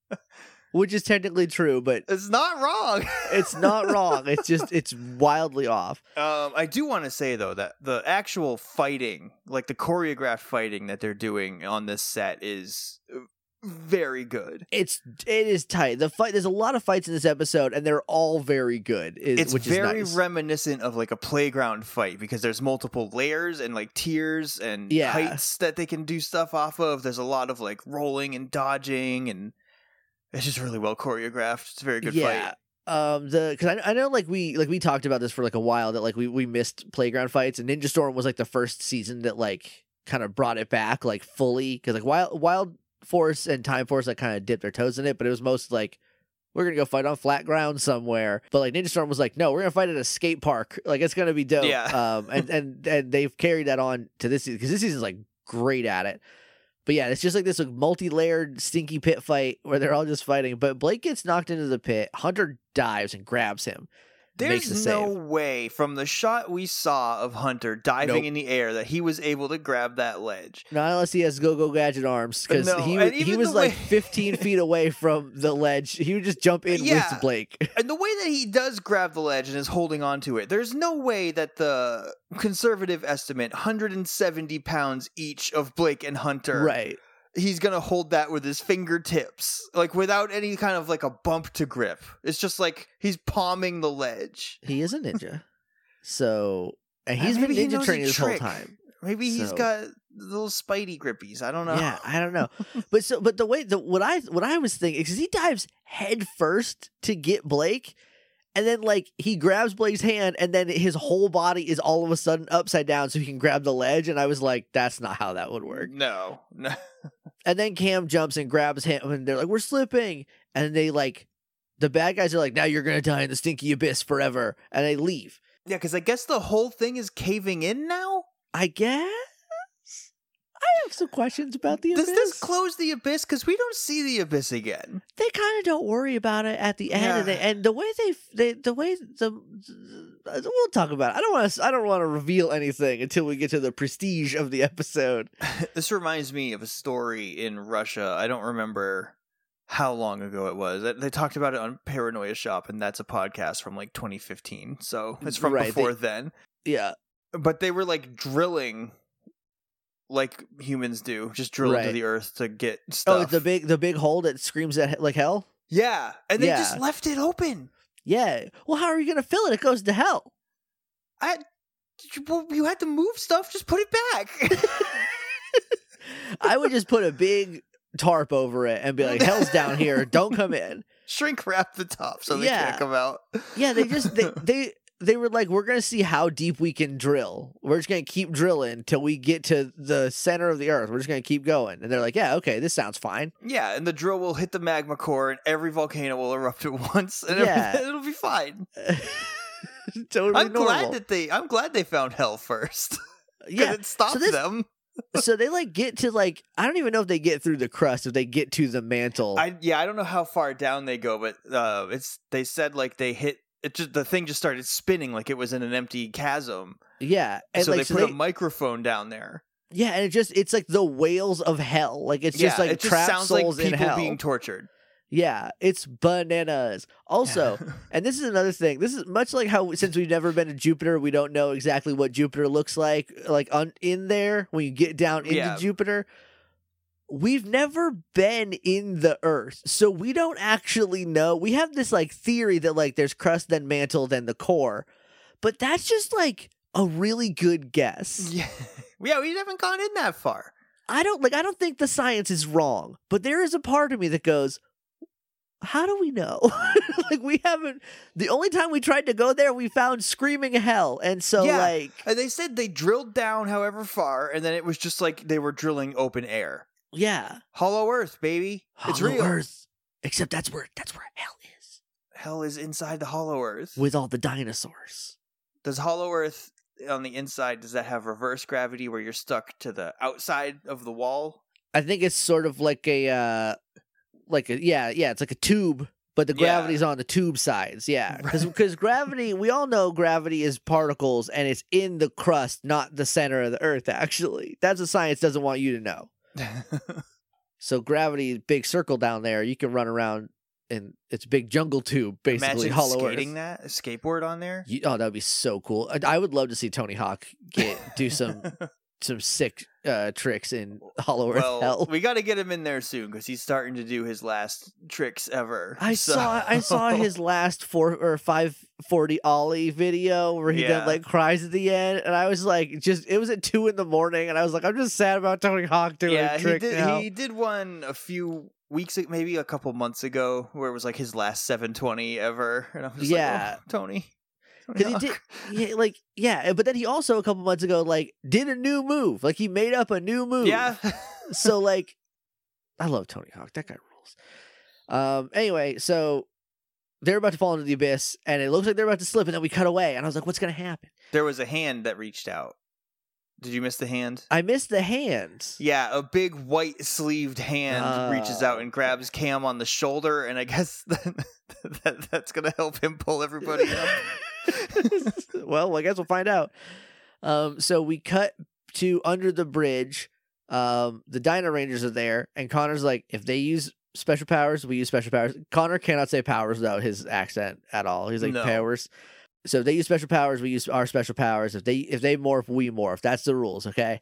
Which is technically true, but It's not wrong. it's not wrong. It's just it's wildly off. Um, I do want to say though that the actual fighting, like the choreographed fighting that they're doing on this set, is very good. It's it is tight. The fight there's a lot of fights in this episode, and they're all very good. Is, It's which very is nice. reminiscent of like a playground fight because there's multiple layers and like tiers and Yeah. heights that they can do stuff off of. There's a lot of like rolling and dodging, and it's just really well choreographed. It's a very good yeah. fight. Um, the because I, I know like we like we talked about this for like a while that like we we missed playground fights, and Ninja Storm was like the first season that like kind of brought it back like fully because like Wild Wild Force and Time Force like kind of dipped their toes in it, but it was most like we're gonna go fight on flat ground somewhere. But like Ninja Storm was like, no, we're gonna fight at a skate park. Like it's gonna be dope. Yeah. Um, and and and they've carried that on to this season because this season's like great at it. But yeah, it's just like this like, multi-layered stinky pit fight where they're all just fighting. But Blake gets knocked into the pit. Hunter dives and grabs him. Makes There's the no save. way from the shot we saw of Hunter diving Nope. in the air that he was able to grab that ledge. Not unless he has go-go gadget arms, because No, he and he even was the like way- fifteen feet away from the ledge. He would just jump in Yeah. with Blake. And the way that he does grab the ledge and is holding on to it, there's no way that the conservative estimate, one hundred seventy pounds each of Blake and Hunter, Right. he's gonna hold that with his fingertips, like without any kind of like a bump to grip. It's just like he's palming the ledge. He is a ninja. So, and Uh, he's been maybe he ninja knows a training this whole trick. time. Maybe he's So- got little spidey grippies. I don't know. Yeah, I don't know. But so, but the way the what I what I was thinking because he dives head first to get Blake, and then like he grabs Blake's hand, and then his whole body is all of a sudden upside down, so he can grab the ledge. And I was like, that's not how that would work. No, no. And then Cam jumps and grabs him, and they're like, we're slipping, and they like the bad guys are like, now you're gonna die in the stinky abyss forever, and they leave. Yeah, because I guess the whole thing is caving in now. I guess. I have some questions about the Does abyss. this close the abyss? Because we don't see the abyss again. They kind of don't worry about it at the end, and, they, Yeah. and the way they, they, the way the, we'll talk about it. I don't want to, I don't want to reveal anything until we get to the prestige of the episode. This reminds me of a story in Russia. I don't remember how long ago it was. They- They talked about it on Paranoia Shop, and that's a podcast from like twenty fifteen. So it's from Right, before they- then. Yeah, But they were like drilling like humans do, just drill into Right. the earth to get stuff. oh, it's the big, the big hole that screams at like hell. Yeah, and they Yeah. just left it open. Yeah. Well, how are you gonna fill it? It goes to hell. I, well, you had to move stuff. Just put it back. I would just put a big tarp over it and be like, "Hell's down here. Don't come in." Shrink wrap the top so they Yeah. can't come out. Yeah, they just they they they were like, we're gonna see how deep we can drill. We're just gonna keep drilling till we get to the center of the earth. We're just gonna keep going. And they're like, yeah, okay, this sounds fine. Yeah, and the drill will hit the magma core, and every volcano will erupt at once, and Yeah. everything, it'll be fine. Totally I'm normal. glad that they. I'm glad they found hell first. 'Cause yeah. it stopped so this- them. So they like get to like I don't even know if they get through the crust, if they get to the mantle. I yeah, I don't know how far down they go, but uh, it's they said like they hit it. Just the thing just started spinning like it was in an empty chasm. yeah. And so like they so put they, a microphone down there. Yeah, and it just it's like the whales of hell. Like it's yeah, just like it just trapped sounds souls like in people hell. being tortured. Yeah, it's bananas. Also, and this is another thing. This is much like how since we've never been to Jupiter, we don't know exactly what Jupiter looks like. Like on in there when you get down into Yeah. Jupiter, we've never been in the Earth, so we don't actually know. We have this like theory that like there's crust, then mantle, then the core, but that's just like a really good guess. Yeah, yeah, we haven't gone in that far. I don't like. I don't think the science is wrong, but there is a part of me that goes, how do we know? Like we haven't. The only time we tried to go there, we found screaming hell, and so Yeah. like And they said they drilled down however far, and then it was just like they were drilling open air. yeah, Hollow Earth, baby. It's Hollow real. Earth. Except that's where that's where hell is, Hell is inside the Hollow Earth. with all the dinosaurs. Does Hollow Earth on the inside, does that have reverse gravity where you're stuck to the outside of the wall? I think it's sort of like a, uh like a yeah, yeah. It's like a tube, but the Yeah. gravity's on the tube sides. Yeah, because because gravity, we all know gravity is particles, and it's in the crust, not the center of the Earth. Actually, that's what science doesn't want you to know. So gravity, big circle down there. You can run around, and it's a big jungle tube, basically. Imagine Hollow skating Earth. that, a skateboard on there. You, oh, that would be so cool. I, I would love to see Tony Hawk get do some some sick uh, tricks in Hollow Earth Well, Hell. we got to get him in there soon because he's starting to do his last tricks ever. I so- saw I saw his last four or five forty ollie video where he Yeah. then like cries at the end, and I was like, just it was at two in the morning, and I was like, I'm just sad about Tony Hawk doing Yeah, a he trick did. now. He did one a few weeks, maybe a couple months ago, where it was like his last seven twenty ever, and I was just Yeah. like, oh, Tony. Because he did, yeah, like, yeah, but then he also a couple months ago, like, did a new move. Like, he made up a new move. Yeah. So, like, I love Tony Hawk. That guy rules. Um. Anyway, so they're about to fall into the abyss, and it looks like they're about to slip, and then we cut away, and I was like, what's gonna happen? There was a hand that reached out. Did you miss the hand? I missed the hands. Yeah, a big white sleeved hand Oh. reaches out and grabs Cam on the shoulder, and I guess that, that that's gonna help him pull everybody up. Well, I guess we'll find out. Um, so we cut to under the bridge. Um, the Dino Rangers are there, and Connor's like, if they use special powers, we use special powers. Connor cannot say powers without his accent at all. He's like No. powers. So if they use special powers, we use our special powers. If they if they morph, we morph. That's the rules, okay?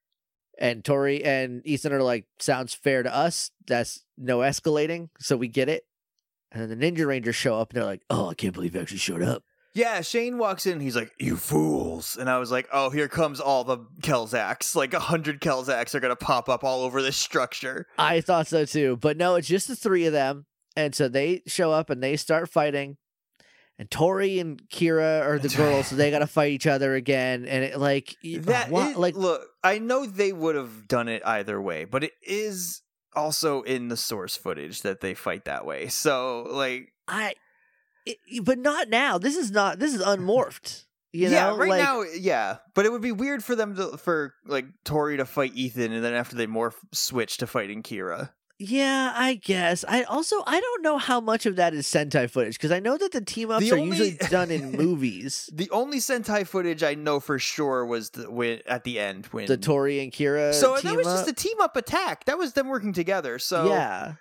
And Tori and Ethan are like, sounds fair to us. That's no escalating, so we get it. And then the Ninja Rangers show up, and they're like, oh, I can't believe you actually showed up. Yeah, Shane walks in. He's like, "You fools!" And I was like, "Oh, here comes all the Kelzacs. Like a hundred Kelzacs are gonna pop up all over this structure." I thought so too, but no, it's just the three of them, and so they show up and they start fighting, and Tori and Kira are the girls, so they got to fight each other again, and it like That what, is- like look, I know they would have done it either way, but it is also in the source footage that they fight that way. So, like, I, it, but not now. This is not. This is unmorphed. You yeah, know, right like, now, yeah. But it would be weird for them to, for like Tori to fight Ethan, and then after they morph, switch to fighting Kira. Yeah, I guess. I also I don't know how much of that is Sentai footage because I know that the team ups The are only- usually done in movies. The only Sentai footage I know for sure was the, when, at the end when The Tori and Kira. So team that was up. just a team up attack. That was them working together. So yeah.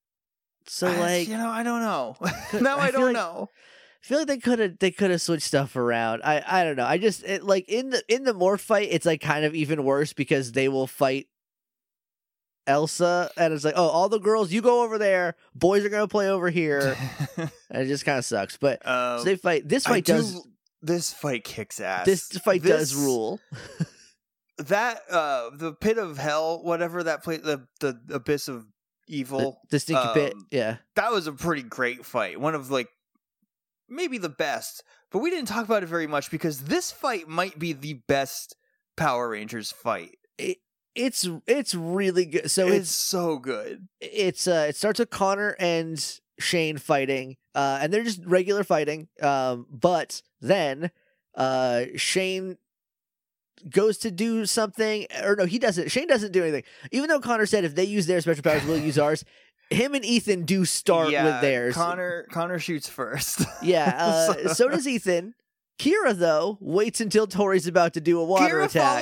So I- like, you know, I don't know. could- now I I, feel don't like- know. I feel like they could have they could have switched stuff around. I I don't know. I just it, like in the in the morph fight, it's like kind of even worse because they will fight Elsa, and it's like, oh, all the girls, you go over there. Boys are gonna play over here, and it just kind of sucks. But Um, so they fight. This I fight do- does. This fight kicks ass. This fight does This- rule. That uh, the pit of hell, whatever that place, the the abyss of The, evil. the stinky pit. um, Yeah. That was a pretty great fight. One of like maybe the best. But we didn't talk about it very much because this fight might be the best Power Rangers fight. It's it's really good. So it's, it's so good. it's uh it starts with Connor and Shane fighting, uh, and they're just regular fighting. Um, but then uh Shane goes to do something, or no, he doesn't. Shane doesn't do anything. Even though Connor said if they use their special powers, we'll use ours. Him and Ethan do start yeah, with theirs. Connor Connor shoots first. Yeah, uh, so does Ethan. Kira though waits until Tori's about to do a water Kira attack. follows the rules.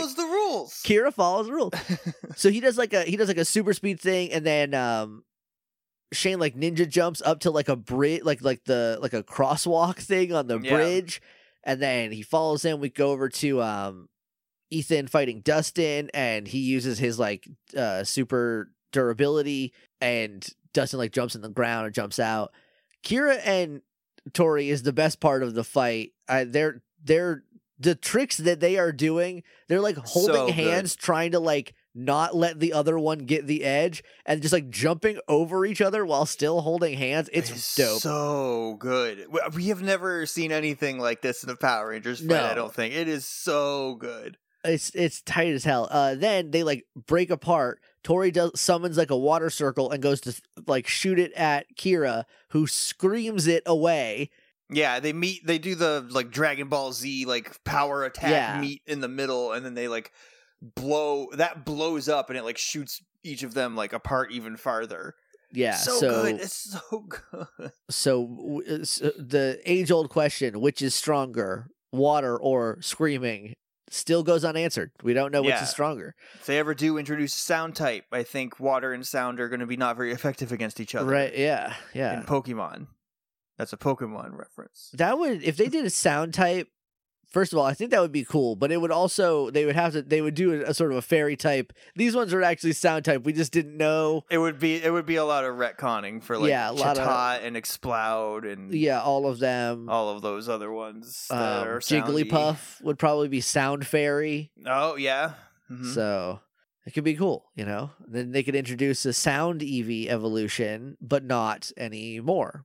rules. Kira follows the rules. So he does like a he does like a super speed thing, and then um, Shane like ninja jumps up to like a bridge, like like the like a crosswalk thing on the Yeah. bridge, and then he follows him. We go over to um, Ethan fighting Dustin, and he uses his like uh super durability, and Dustin like jumps in the ground or jumps out. Kira and Tori is the best part of the fight. I, they're they're the tricks that they are doing. They're like holding So hands, trying to like not let the other one get the edge, and just like jumping over each other while still holding hands. It's, It's dope. so good. We- We have never seen anything like this in a Power Rangers fight. No. I don't think it is so good. It's it's tight as hell. Uh, then they like break apart. Tori does summons like a water circle and goes to like shoot it at Kira, who screams it away. Yeah, they meet. They do the like Dragon Ball Z like power attack Yeah. meet in the middle, and then they like blow. That blows up, and it like shoots each of them like apart even farther. Yeah, so, so good. It's so good. so, w- it's, uh, the age old question: which is stronger, water or screaming? Still goes unanswered. We don't know which Yeah. is stronger. If they ever do introduce a sound type, I think water and sound are going to be not very effective against each other. Right? Yeah, yeah. In Pokemon, that's a Pokemon reference. That would if they did a sound type. First of all, I think that would be cool, but it would also they would have to they would do a, a sort of a fairy type. These ones are actually sound type. We just didn't know. It would be it would be a lot of retconning for like Yeah, a lot of- Chatot and Explode and Yeah, all of them. all of those other ones that Um, are soundy. Jigglypuff would probably be sound fairy, Oh yeah. Mhm. so it could be cool. You know, then they could introduce a sound Eevee evolution, but not anymore.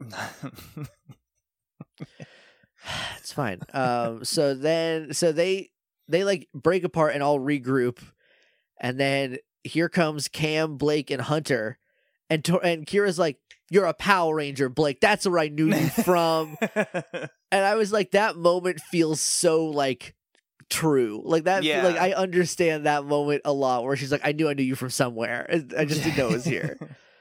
It's fine. Um, so then, so they they like break apart and all regroup, and then here comes Cam, Blake, and Hunter, and Tor- and Kira's like, "You're a Power Ranger, Blake. That's where I knew you from." And I was like, that moment feels so like true, like that. Yeah. Like I understand that moment a lot, where she's like, "I knew I knew you from somewhere. I just didn't know it was here."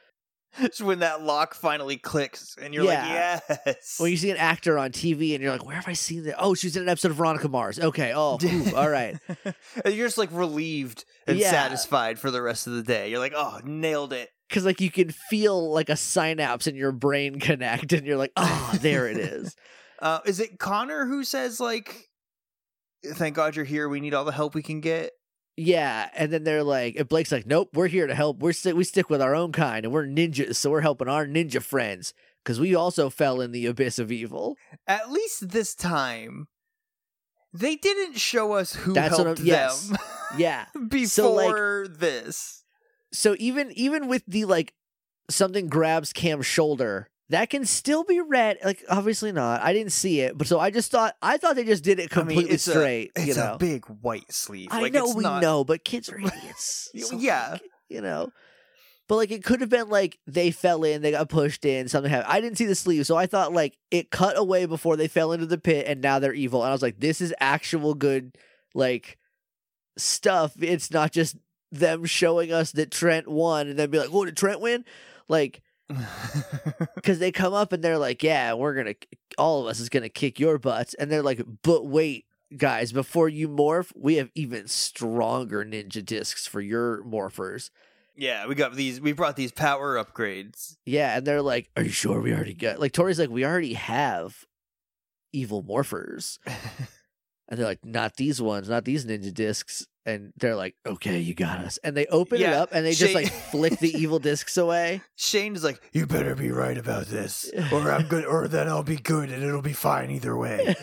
It's when that lock finally clicks and you're Yeah. like, yes. When you see an actor on T V and you're like, where have I seen that? Oh, she's in an episode of Veronica Mars. Okay. Oh, ooh, all right. And you're just like relieved and Yeah. satisfied for the rest of the day. You're like, oh, nailed it. Because like you can feel like a synapse in your brain connect, and you're like, oh, there it is. Uh, is it Connor who says like, thank God you're here. We need all the help we can get. Yeah. And then they're like, and Blake's like, nope, we're here to help. We're sti- we stick with our own kind, and we're ninjas, so we're helping our ninja friends because we also fell in the abyss of evil. At least this time, they didn't show us who That's what helped I'm- yes. them Yeah. before So, like- this. So even even with the like something grabs Cam's shoulder, that can still be read. Like obviously not. I didn't see it, but so I just thought I thought they just did it completely I mean, it's straight. A, it's you know, a big white sleeve. I like, know it's we not... know, but kids are idiots. So, Yeah. like, you know. But like it could have been like they fell in, they got pushed in, something happened. I didn't see the sleeve, so I thought like it cut away before they fell into the pit, and now they're evil. And I was like, this is actual good like stuff. It's not just them showing us that Trent won and then be like, oh, did Trent win? Like, because they come up and they're like, yeah, we're gonna, all of us is gonna kick your butts, and they're like, but wait, guys, before you morph, we have even stronger ninja discs for your morphers. Yeah, we got these. We brought these power upgrades. Yeah, and they're like, are you sure we already got? Like Tori's like, we already have evil morphers, and they're like, not these ones, not these ninja discs. And they're like, okay, you got us. And they open it Yeah, up and they just Shane- like flick the evil discs away. Shane's like, you better be right about this, or I'm good, or then I'll be good, and it'll be fine either way.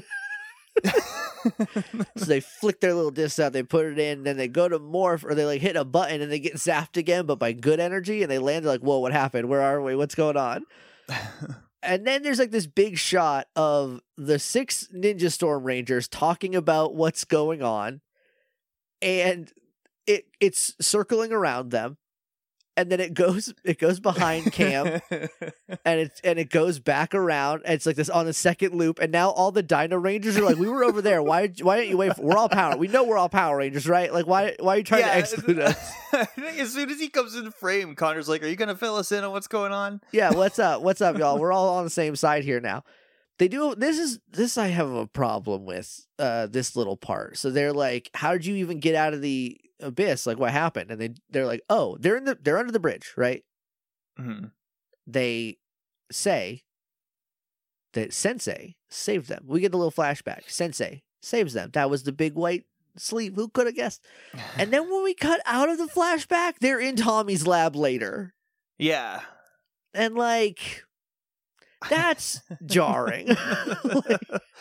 So they flick their little discs out, they put it in, then they go to morph, or they like hit a button and they get zapped again, but by good energy, and they land like, whoa, what happened? Where are we? What's going on? And then there's like this big shot of the six Ninja Storm Rangers talking about what's going on, and it it's circling around them, and then it goes it goes behind Cam, and it and it goes back around, and it's like this on the second loop, and now all the Dino Rangers are like, we were over there. Why why didn't you wait? For, we're all Power. We know we're all Power Rangers, right? Like why why are you trying to exclude us? I think as soon as he comes in frame, Connor's like, "Are you gonna fill us in on what's going on?" Yeah, what's up? What's up, y'all? We're all on the same side here now. they do this is this I have a problem with uh this little part. So they're like, how did you even get out of the abyss? Like, what happened? And they they're like, oh, they're in the they're under the bridge, right? Mm-hmm. They say that Sensei saved them. We get a little flashback. Sensei saves them. That was the big white sleeve. Who could have guessed? And then when we cut out of the flashback, they're in Tommy's lab later. Yeah. And like, that's jarring. Like,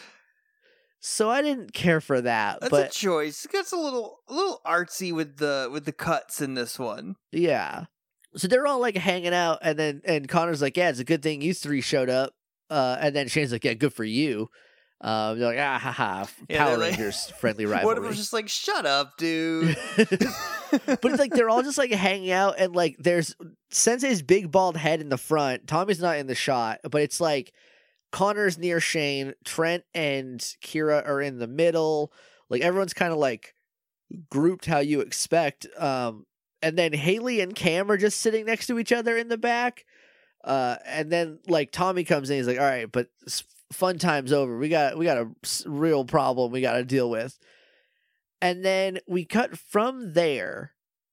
so I didn't care for that. That's but a choice. It gets a little a little artsy with the with the cuts in this one. Yeah. So they're all like hanging out, and then and Connor's like, yeah, it's a good thing you three showed up. Uh, and then Shane's like, yeah, good for you. Um, they're like, ah, ha, ha, Yeah, Power like- Rangers friendly One of rivalry. them's just like, shut up, dude. But it's like they're all just like hanging out, and like there's Sensei's big bald head in the front. Tommy's not in the shot, but it's like Connor's near Shane, Trent and Kira are in the middle. Like everyone's kind of like grouped how you expect. Um, and then Haley and Cam are just sitting next to each other in the back. Uh, and then like Tommy comes in, he's like, all right, but s- fun time's over. We got we got a s- real problem we got to deal with. And then we cut from there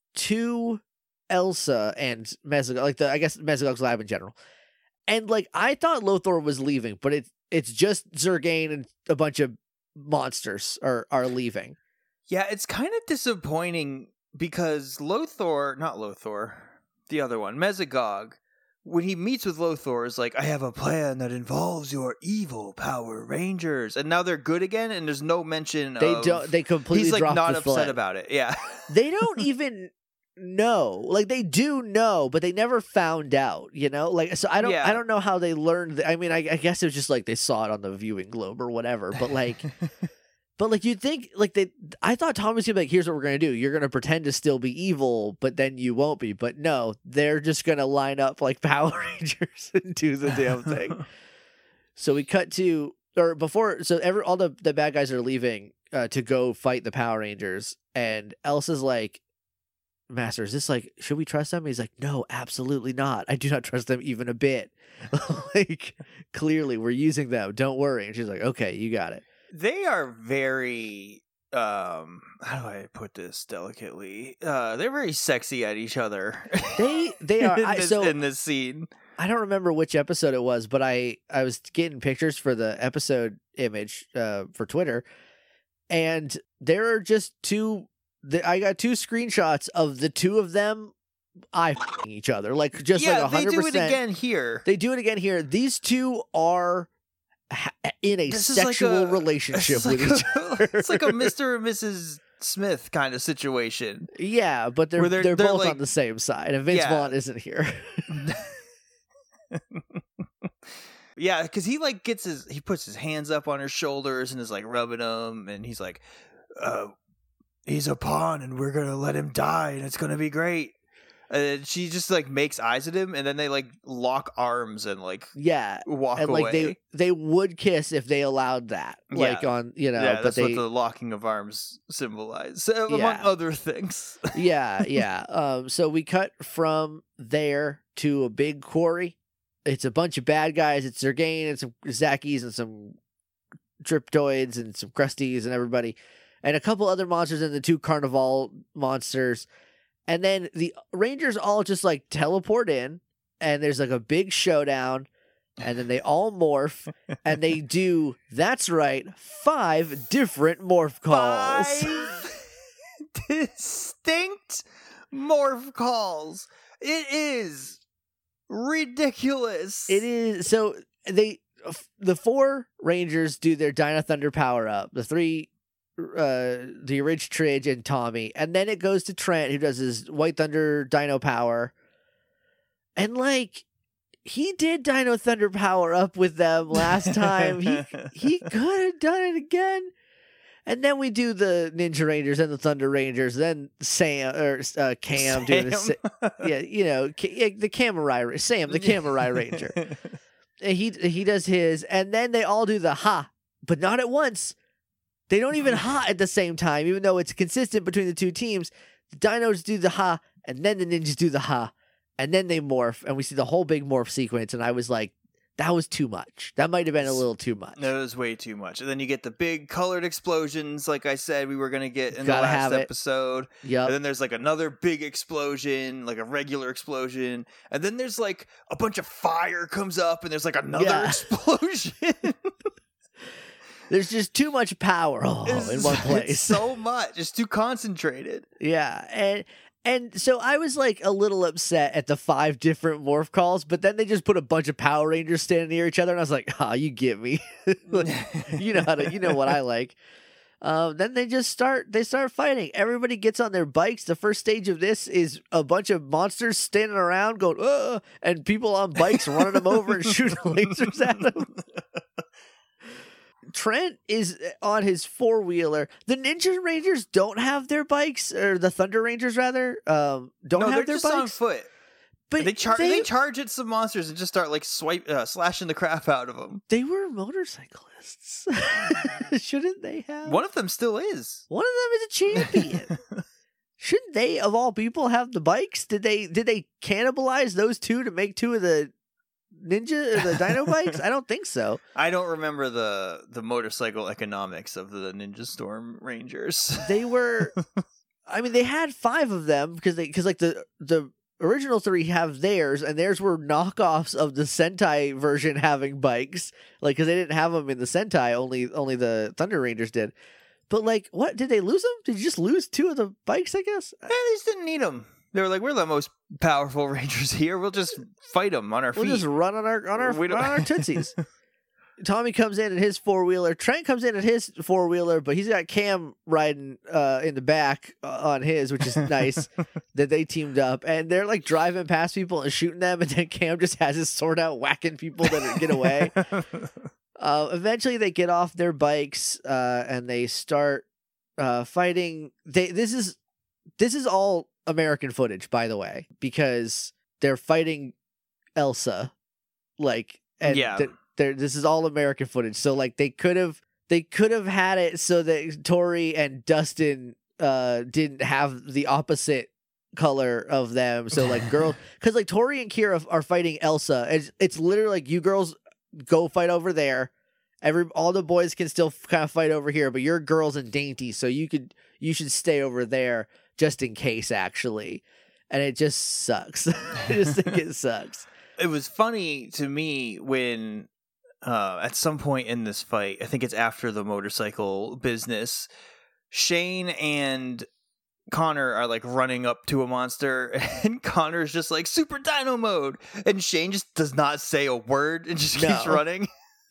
to Elsa and Mesogog, like the I guess Mesogog's lab in general. And like I thought Lothor was leaving, but it's it's just Zergain and a bunch of monsters are are leaving. Yeah, it's kind of disappointing because Lothor, not Lothor, the other one, Mesogog, when he meets with Lothor, is like, I have a plan that involves your evil Power Rangers. And now they're good again, and there's no mention They of... don't. They completely He's like dropped not the upset flame. about it. Yeah. They don't even know. Like they do know, but they never found out. You know, like so. I don't. Yeah. I don't know how they learned. th- I mean, I, I guess it was just like they saw it on the viewing globe or whatever. But like, but like you'd think like they. I thought Tom was gonna be like, here's what we're gonna do. You're gonna pretend to still be evil, but then you won't be. But no, they're just gonna line up like Power Rangers and do the damn thing. So we cut to or before. So every all the the bad guys are leaving uh, to go fight the Power Rangers, and Elsa's like, Master, is this like, should we trust them? He's like, no, absolutely not. I do not trust them even a bit. Like, clearly, we're using them. Don't worry. And she's like, okay, you got it. They are very... Um, how do I put this delicately? Uh, they're very sexy at each other. They they are. in, I, this, so in this scene. I don't remember which episode it was, but I I was getting pictures for the episode image uh, for Twitter, and there are just two. The, I got two screenshots of the two of them eye each other, like just yeah, like a they hundred do it percent. again here. They do it again here. These two are ha- in a This is like sexual a- relationship It's with like each a- other. It's like a Mister and Missus Smith kind of situation. Yeah, but they're Where they're, they're- they're both like- on the same side, and Vince Yeah. Vaughn isn't here. Yeah, because he like gets his he puts his hands up on her shoulders and is like rubbing them, and he's like, uh, "He's a pawn, and we're gonna let him die, and it's gonna be great." And she just like makes eyes at him, and then they like lock arms and like Yeah, walk and away. like they they would kiss if they allowed that, like Yeah. on you know, yeah, but that's they what the locking of arms symbolize, uh, among Yeah. other things. yeah yeah. Um, so we cut from there to a big quarry. It's a bunch of bad guys. It's Zergain and some Zakis and some Triptoids and some Crusties and everybody, and a couple other monsters and the two Carnival monsters. And then the Rangers all just like teleport in, and there's like a big showdown, and then they all morph, and they do, that's right, five different morph calls. Five distinct morph calls. It is ridiculous. It is so they the four Rangers do their Dino Thunder power up. The three, uh, the Ridge Tridge and Tommy, and then it goes to Trent who does his White Thunder Dino power, and like he did Dino Thunder power up with them last time. he he could have done it again. And then we do the Ninja Rangers and the Thunder Rangers. Then Sam or uh, Cam doing the Sam. sa- yeah, you know, Ca- yeah, the Camerai Sam, the Camerai Ranger. And he he does his, and then they all do the ha, but not at once. They don't even ha at the same time, even though it's consistent between the two teams. The Dinos do the ha, and then the Ninjas do the ha, and then they morph, and we see the whole big morph sequence. And I was like, that was too much. That might have been a little too much. That was way too much. And then you get the big colored explosions, like I said we were going to get in Gotta the have last it. episode. Yep. And then there's like another big explosion, like a regular explosion. And then there's like a bunch of fire comes up and there's like another Yeah. explosion. There's just too much power oh, It's- in one it's place. so much. It's too concentrated. Yeah, and and so I was like a little upset at the five different morph calls, but then they just put a bunch of Power Rangers standing near each other, and I was like, "Ah, oh, you get me. You know how to, you know what I like." Um, then they just start, they start fighting. Everybody gets on their bikes. The first stage of this is a bunch of monsters standing around going, "Uh," and people on bikes running them over and shooting lasers at them. Trent is on his four wheeler. The Ninja Rangers don't have their bikes, or the Thunder Rangers rather, um, don't no, have they're their just on bikes. foot. But They, char- they, they charge at some monsters and just start like swipe uh, slashing the crap out of them. they were motorcyclists. Shouldn't they have? One of them still is. One of them is a champion. Shouldn't they, of all people, have the bikes? Did they? Did they cannibalize those two to make two of the ninja or the Dino bikes? I don't think so. I don't remember the the motorcycle economics of the Ninja Storm Rangers. They were. I mean, they had five of them because they because like the the original three have theirs, and theirs were knockoffs of the Sentai version having bikes, like because they didn't have them in the Sentai. Only only the Thunder Rangers did. But like, what did they lose them? Did you just lose two of the bikes? I guess. Yeah, they just didn't need them. They were like, we're the most powerful Rangers here. We'll just fight them on our We'll feet. just run on our on our We run don't- on our tootsies. Tommy comes in at his four wheeler. Trent comes in at his four wheeler, but he's got Cam riding uh, in the back uh, on his, which is nice that they teamed up. And they're like driving past people and shooting them, and then Cam just has his sword out, whacking people that get away. Uh, eventually, they get off their bikes uh, and they start uh, fighting. They this is this is all American footage, by the way, because they're fighting Elsa, like, and Yeah. th- they're this is all American footage. So like they could have they could have had it so that Tori and Dustin uh didn't have the opposite color of them. So like girls, because like Tori and Kira are fighting Elsa. It's it's literally like you girls go fight over there. Every all the boys can still kind of fight over here, but you're girls and dainty, so you could you should stay over there just in case, actually. And it just sucks. I just think it sucks. It was funny to me when uh, at some point in this fight, I think it's after the motorcycle business, Shane and Connor are like running up to a monster, and Connor's just like super dino mode, and Shane just does not say a word and just keeps No. running.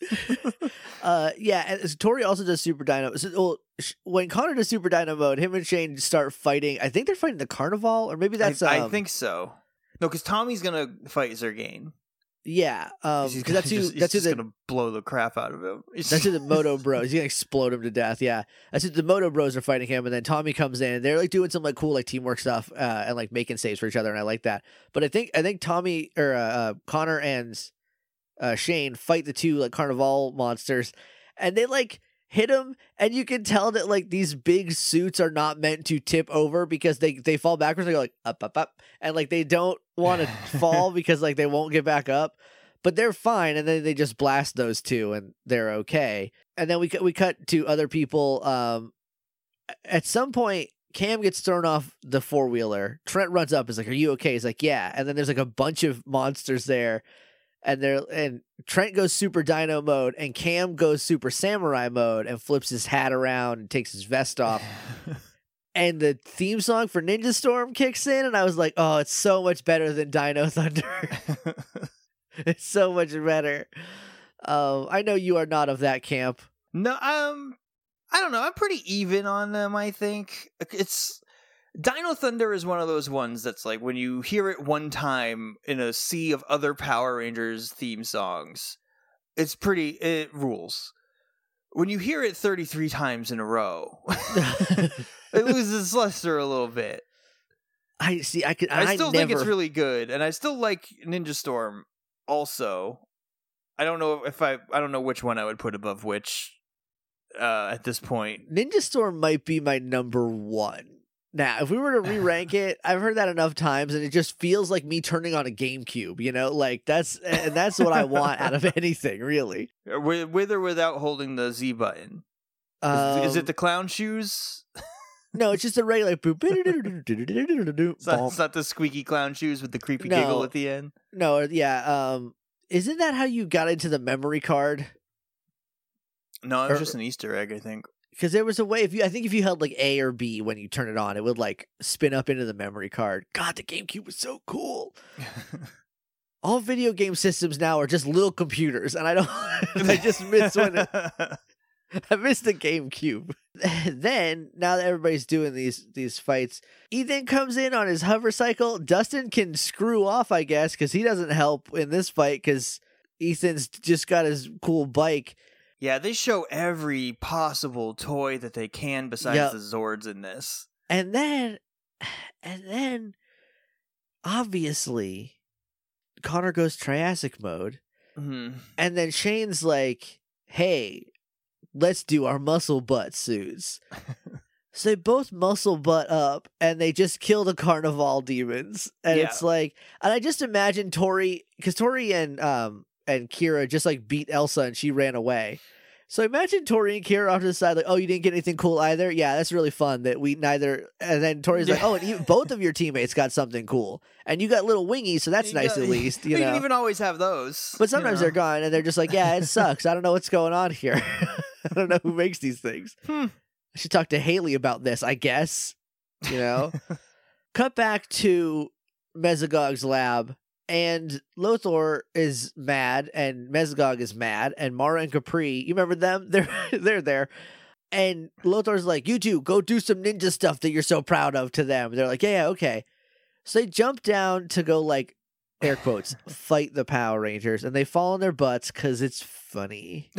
uh, yeah, and so Tori also does Super Dino. So, well, sh- when Connor does Super Dino mode, him and Shane start fighting. I think they're fighting the Carnival, or maybe that's. I, Um, I think so. No, because Tommy's gonna fight Zergain. Yeah, um, He's because that's who just, he's that's who just the gonna blow the crap out of him. that's who the Moto Bros. He's gonna explode him to death. Yeah, that's who the Moto Bros are fighting him, and then Tommy comes in. And they're like doing some like cool like teamwork stuff uh, and like making saves for each other, and I like that. But I think I think Tommy or uh, uh, Connor and uh, Shane fight the two like Carnival monsters, and they like hit him, and you can tell that like these big suits are not meant to tip over because they they fall backwards. They go like up up up, and like they don't want to fall because like they won't get back up. But they're fine, and then they just blast those two, and they're okay. And then we cut we cut to other people. Um, at some point, Cam gets thrown off the four wheeler. Trent runs up, is like, "Are you okay?" He's like, "Yeah." And then there's like a bunch of monsters there, and they're and Trent goes Super Dino mode, and Cam goes Super Samurai mode, and flips his hat around and takes his vest off. And the theme song for Ninja Storm kicks in, and I was like, "Oh, it's so much better than Dino Thunder." It's so much better. Um, I know you are not of that camp. No, um, I don't know. I'm pretty even on them. I think it's Dino Thunder is one of those ones that's like when you hear it one time in a sea of other Power Rangers theme songs, it's pretty. It rules. When you hear it thirty-three times in a row, it loses luster a little bit. I see. I could. I, I, still never, think it's really good, and I still like Ninja Storm. Also, I don't know if I. I don't know which one I would put above which. Uh, at this point, Ninja Storm might be my number one. Now, if we were to re-rank it, I've heard that enough times, and it just feels like me turning on a GameCube. You know, like that's and that's what I want out of anything, really. With, with or without holding the Z button. Um, is, is it the clown shoes? No, it's just a regular. It's not, it's not the squeaky clown shoes with the creepy No. giggle at the end. No, yeah. Um, isn't that how you got into the memory card? No, it was Or- just an Easter egg, I think. Because there was a way, if you, I think if you held like A or B when you turn it on, it would like spin up into the memory card. God, the GameCube was so cool. All video game systems now are just little computers, and I don't. I just miss when it, I miss the GameCube. Then, now that everybody's doing these these fights, Ethan comes in on his hover cycle. Dustin can screw off, I guess, because he doesn't help in this fight because Ethan's just got his cool bike. Yeah, they show every possible toy that they can besides Yep. the Zords in this. And then, and then, obviously, Connor goes Triassic mode. Mm-hmm. And then Shane's like, hey, let's do our muscle butt suits. So they both muscle butt up and they just kill the carnival demons. And Yeah. it's like, and I just imagine Tori, because Tori and um and Kira just like beat Elsa and she ran away. So imagine Tori and Kira off to the side, like, oh, you didn't get anything cool either? Yeah, that's really fun that we neither. And then Tori's like, oh, and even, both of your teammates got something cool. And you got little wingies, so that's You nice got- at least. You You know? can even always have those. But sometimes you they're know? gone and they're just like, yeah, it sucks. I don't know what's going on here. I don't know who makes these things. Hmm. I should talk to Haley about this, I guess. You know? Cut back to Mesogog's lab, and Lothor is mad, and Mesogog is mad, and Mara and Capri, you remember them? They're they're there. And Lothor's like, you two, go do some ninja stuff that you're so proud of to them. They're like, yeah, yeah, okay. So they jump down to go, like, air quotes, fight the Power Rangers, and they fall on their butts because it's funny.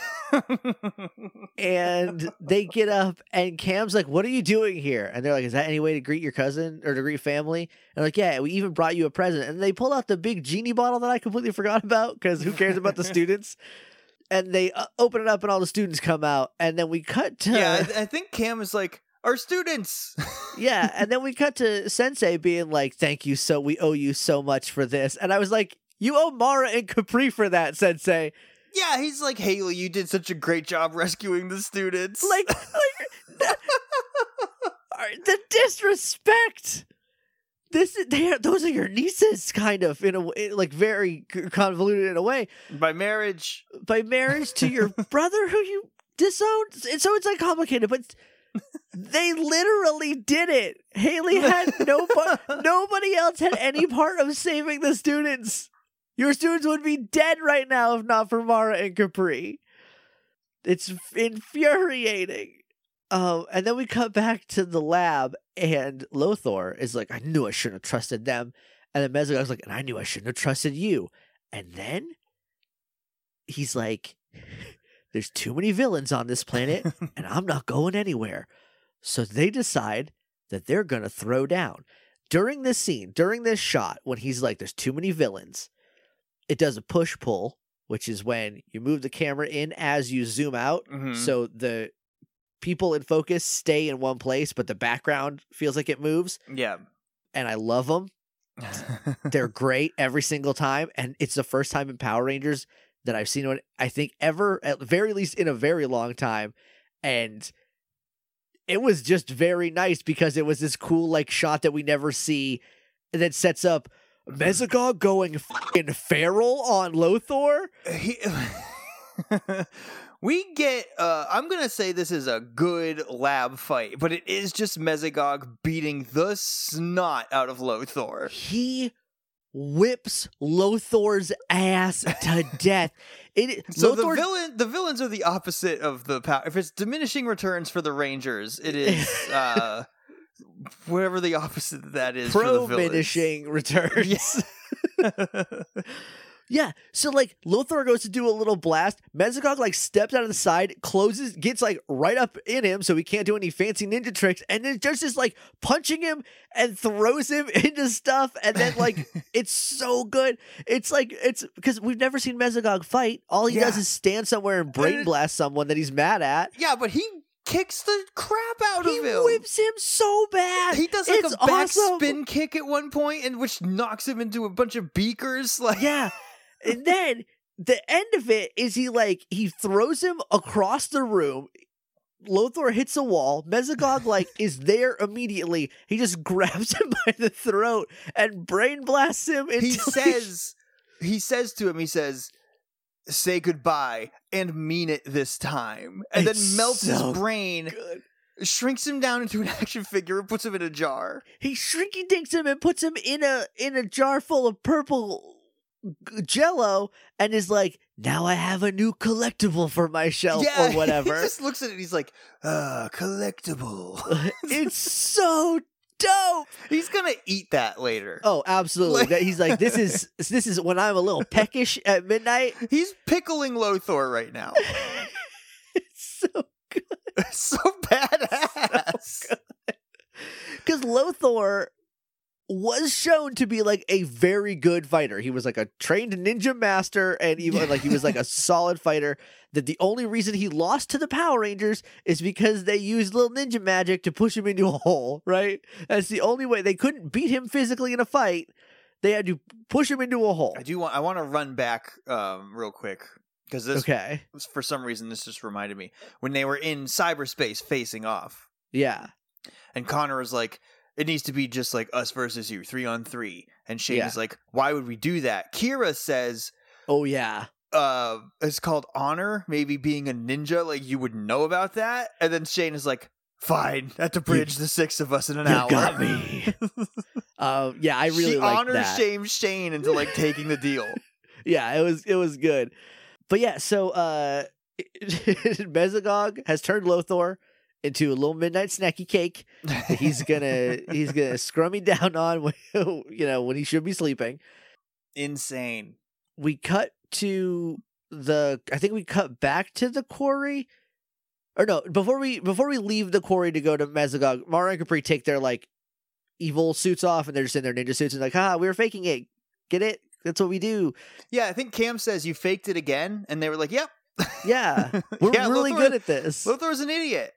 And they get up, and Cam's like, what are you doing here? And they're like, is that any way to greet your cousin or to greet family? And like, yeah, we even brought you a present. And they pull out the big genie bottle that I completely forgot about because who cares about the students? And they uh, open it up, and all the students come out. And then we cut to yeah, I, I think Cam is like, our students. yeah, and then we cut to Sensei being like, thank you, so we owe you so much for this. And I was like, you owe Mara and Capri for that, Sensei. Yeah, he's like, Haley, you did such a great job rescuing the students. Like, like the, the disrespect. This is they are those are your nieces, kind of in a way, like very convoluted in a way. By marriage. By marriage to your brother who you disowned. And so it's like complicated, but they literally did it. Haley had no part, nobody else had any part of saving the students. Your students would be dead right now if not for Mara and Capri. It's infuriating. Um, and then we cut back to the lab, and Lothor is like, I knew I shouldn't have trusted them. And then Mesogog's like, and I knew I shouldn't have trusted you. And then he's like, there's too many villains on this planet, and I'm not going anywhere. So they decide that they're going to throw down. During this scene, during this shot, when he's like, there's too many villains, it does a push-pull, which is when you move the camera in as you zoom out. Mhm. So the people in focus stay in one place, but the background feels like it moves. Yeah. And I love them. They're great every single time. And it's the first time in Power Rangers that I've seen one, I think, ever, at the very least in a very long time. And it was just very nice because it was this cool, like, shot that we never see that sets up Mesogog going fucking feral on Lothor. He, we get, uh, I'm going to say this is a good lab fight, but it is just Mesogog beating the snot out of Lothor. He whips Lothor's ass to death. It So Lothor, the villain, the villains are the opposite of the power. If it's diminishing returns for the Rangers, it is uh, whatever the opposite of that is for the villains. pro-minishing returns. Yes. Yeah, so like Lothor goes to do a little blast. Mesogog like steps out of the side, closes, gets like right up in him, so he can't do any fancy ninja tricks, and then just is like punching him and throws him into stuff, and then like it's so good. It's like it's because we've never seen Mesogog fight. All he Yeah. does is stand somewhere and brain blast someone that he's mad at. Yeah, but he kicks the crap out He of him. whips him so bad. He does like it's a back awesome. spin kick at one point, and which knocks him into a bunch of beakers. Like, yeah, and then the end of it is he like he throws him across the room. Lothor hits a wall. Mesogog like is there immediately. He just grabs him by the throat and brain blasts him. he until says, he says to him, he says, "Say goodbye and mean it this time," and It's then melts so his brain, good. shrinks him down into an action figure, and puts him in a jar. He shrinky dinks him and puts him in a in a jar full of purple g- jello and is like, now I have a new collectible for my shelf Yeah, or whatever. He just looks at it. And he's like, "Ah, collectible." It's so dope. He's gonna eat that later. Oh, absolutely. Like- That- He's like, this is this is when I'm a little peckish at midnight. He's pickling Lothor right now. It's so so badass. because Lothor was shown to be like a very good fighter. He was like a trained ninja master, and even like he was like a solid fighter. That the only reason he lost to the Power Rangers is because they used little ninja magic to push him into a hole. Right? That's the only way. They couldn't beat him physically in a fight. They had to push him into a hole. I do want. I want to run back um, real quick because this, Okay. for some reason, this just reminded me when they were in cyberspace facing off, Yeah. and Connor was like, "It needs to be just like us versus you, three on three." And Shane Yeah. is like, "Why would we do that?" Kira says, Oh yeah. uh it's called honor, maybe being a ninja, like you would know about that. And then Shane is like, "Fine, at the bridge, the six of us in an You hour." got me. Um. Yeah. I really she like honors that. Shane Shane into like taking the deal. Yeah, it was it was good. But yeah, so uh Mesogog has turned Lothor into a little midnight snacky cake. He's gonna he's gonna scrum me down on when, you know when he should be sleeping. Insane. We cut to the I think we cut back to the quarry. Or no, before we before we leave the quarry to go to Mesogog, Mara and Capri take their like evil suits off and they're just in their ninja suits and like, ha, we were faking it. Get it? That's what we do. Yeah, I think Cam says you faked it again, and they were like, "Yep." Yeah. We're Yeah, really Lothor- good at this. Lothor's an idiot.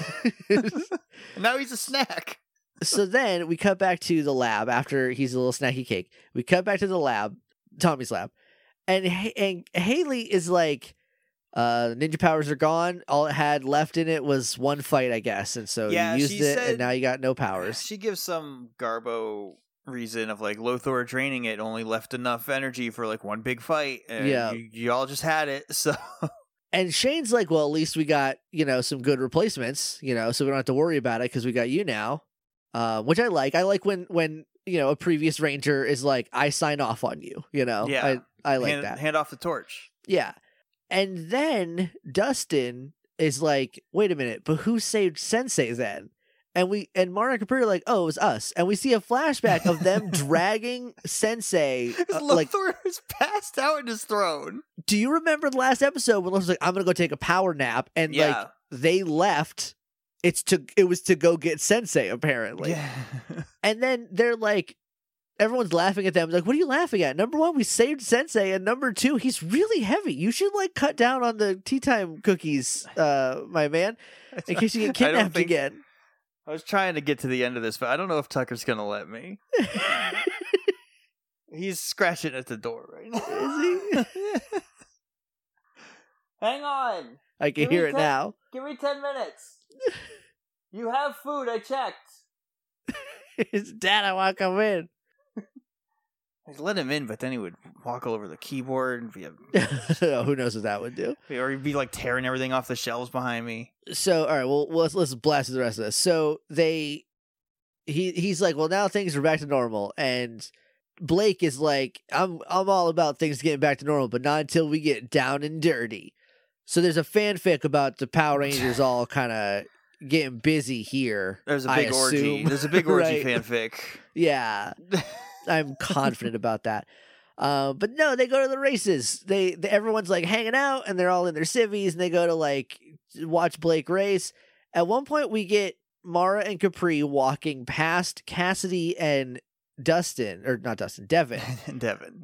Now he's a snack. So then we cut back to the lab after he's a little snacky cake. We cut back to the lab, Tommy's lab, and and Haley is like, uh, "Ninja powers are gone. All it had left in it was one fight, I guess, and so Yeah, you used she it, said- and now you got no powers." She gives some Garbo reason of like Lothor draining it only left enough energy for like one big fight. And Yeah. you, you all just had it. So And Shane's like, "Well, at least we got you know some good replacements, you know, so we don't have to worry about it because we got you now." Uh, which I like. I like when when you know a previous Ranger is like, "I sign off on you," you know. Yeah. I I like hand, that. hand off the torch. Yeah. And then Dustin is like, wait a minute, but who saved Sensei then? And we and Mara and Capri are like, oh, it was us. And we see a flashback of them dragging Sensei. uh, Lothor like, is passed out in his throne. do you remember the last episode when Lothor's like, I'm gonna go take a power nap? And Yeah. like they left. It's to it was to go get Sensei, apparently. Yeah. And then they're like, everyone's laughing at them. Like, what are you laughing at? Number one, we saved Sensei, and number two, he's really heavy. You should like cut down on the tea time cookies, uh, my man, in case you get I don't kidnapped think- again. I was trying to get to the end of this, but I don't know if Tucker's gonna let me. He's scratching at the door right now. Is he? Hang on. I can Give me hear it ten- now. Give me ten minutes. You have food, I checked. It's Dad, I want to come in. I'd let him in, but then he would walk all over the keyboard and be, Oh, who knows what that would do? or he'd be like tearing everything off the shelves behind me. So, all right, well, let's let's blast through the rest of this. So they, he he's like, well, now things are back to normal, and Blake is like, I'm I'm all about things getting back to normal, but not until we get down and dirty. So there's a fanfic about the Power Rangers all kind of getting busy here. There's a I big orgy. assume. There's a big orgy Right. fanfic. Yeah, I'm confident about that. Uh, but no, they go to the races. They, they everyone's like hanging out, and they're all in their civvies, and they go to like watch Blake race. At one point, we get Mara and Capri walking past Cassidy and Dustin, or not Dustin, Devin, Devin, yeah.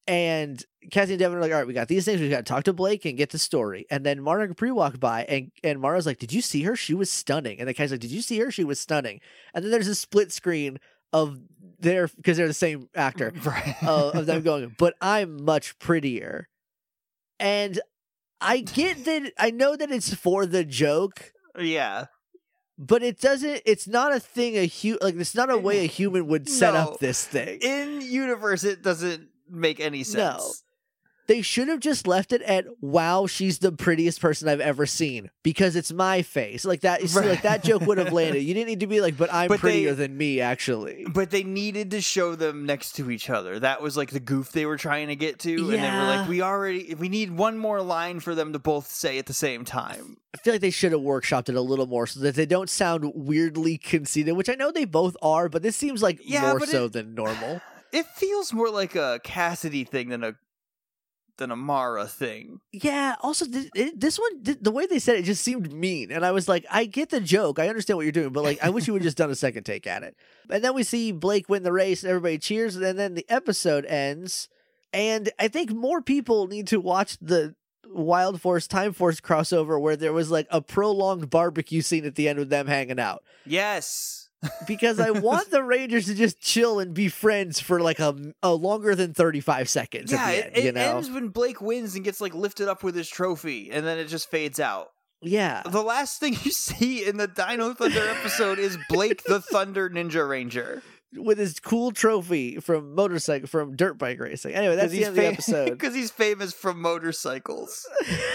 And Cassie and Devin are like, all right, we got these things. We got to talk to Blake and get the story. And then Mara and Capri walk by, and, and Mara's like, did you see her? She was stunning. And then Cassie's like, did you see her? She was stunning. And then there's a split screen of their, because they're the same actor, Right. uh, of them going, but I'm much prettier. And I get that, I know that it's for the joke, Yeah. but it doesn't, it's not a thing, a hu- like, it's not a way a human would set No. up this thing. In universe, it doesn't make any sense. No. They should have just left it at, wow, she's the prettiest person I've ever seen, because it's my face. Like that, you see, Right. like that joke would have landed. You didn't need to be like, but I'm But prettier they- than me, actually. But they needed to show them next to each other. That was like the goof they were trying to get to. And they were Yeah. like, we already, we need one more line for them to both say at the same time. I feel like they should have workshopped it a little more so that they don't sound weirdly conceited, which I know they both are, but this seems like Yeah, more but so it- than normal. It feels more like a Cassidy thing than a than a Mara thing. Yeah. Also, th- it, this one, th- the way they said it just seemed mean, and I was like, I get the joke, I understand what you're doing, but like, I wish you would have just done a second take at it. And then we see Blake win the race, and everybody cheers, and then the episode ends. And I think more people need to watch the Wild Force Time Force crossover where there was like a prolonged barbecue scene at the end with them hanging out. Yes. Because I want the Rangers to just chill and be friends for like a, a longer than thirty-five seconds Yeah, at the it, end, it you know? ends when Blake wins and gets like lifted up with his trophy, and then it just fades out. Yeah. The last thing you see in the Dino Thunder episode is Blake the Thunder Ninja Ranger. With his cool trophy from motorcycle, from dirt bike racing. Anyway, that's the end of the episode. Because he's famous from motorcycles.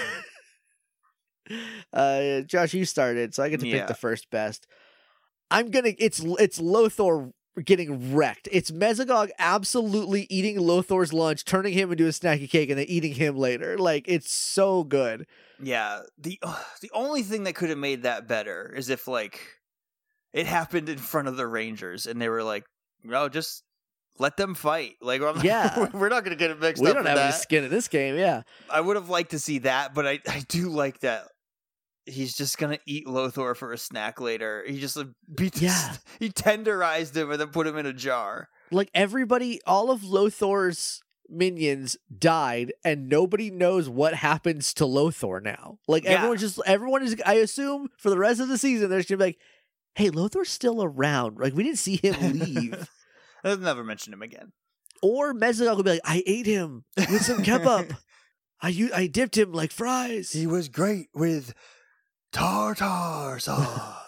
uh, Josh, you started, so I get to Yeah. pick the first best. I'm gonna, it's, it's Lothor getting wrecked. It's Mesogog absolutely eating Lothor's lunch, turning him into a snacky cake, and then eating him later. Like, it's so good. Yeah, the uh, the only thing that could have made that better is if like it happened in front of the Rangers and they were like, "No, just let them fight." Like, I'm, Yeah. we're not gonna get it mixed We up. don't with have that. any skin in this game, yeah. I would have liked to see that, but I I do like that. He's just gonna eat Lothor for a snack later. He just like, beat Yeah. he tenderized him and then put him in a jar. Like, everybody, all of Lothor's minions died, and nobody knows what happens to Lothor now. Like, Yeah. everyone just, everyone is, I assume, for the rest of the season, they're just gonna be like, hey, Lothor's still around. Like, we didn't see him leave. I'll never mention him again. Or Mesogog will be like, I ate him with some kebab. I u- I dipped him like fries. He was great with tartar sauce.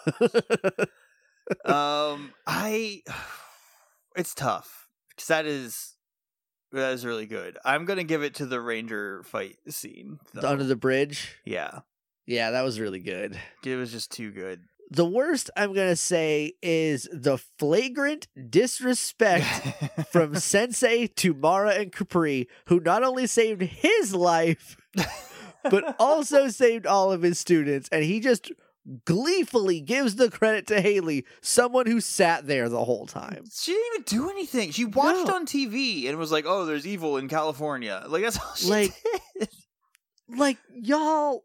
um, I, it's tough because that is that is really good. I'm gonna give it to the Ranger fight scene. though. Under the bridge. Yeah, Yeah, that was really good. it was just too good. The worst I'm going to say is the flagrant disrespect from Sensei to Mara and Capri, who not only saved his life, but also saved all of his students. And he just gleefully gives the credit to Haley, someone who sat there the whole time. She didn't even do anything. She watched No. on T V and was like, "Oh, there's evil in California." Like that's all she Like- did. Like, y'all,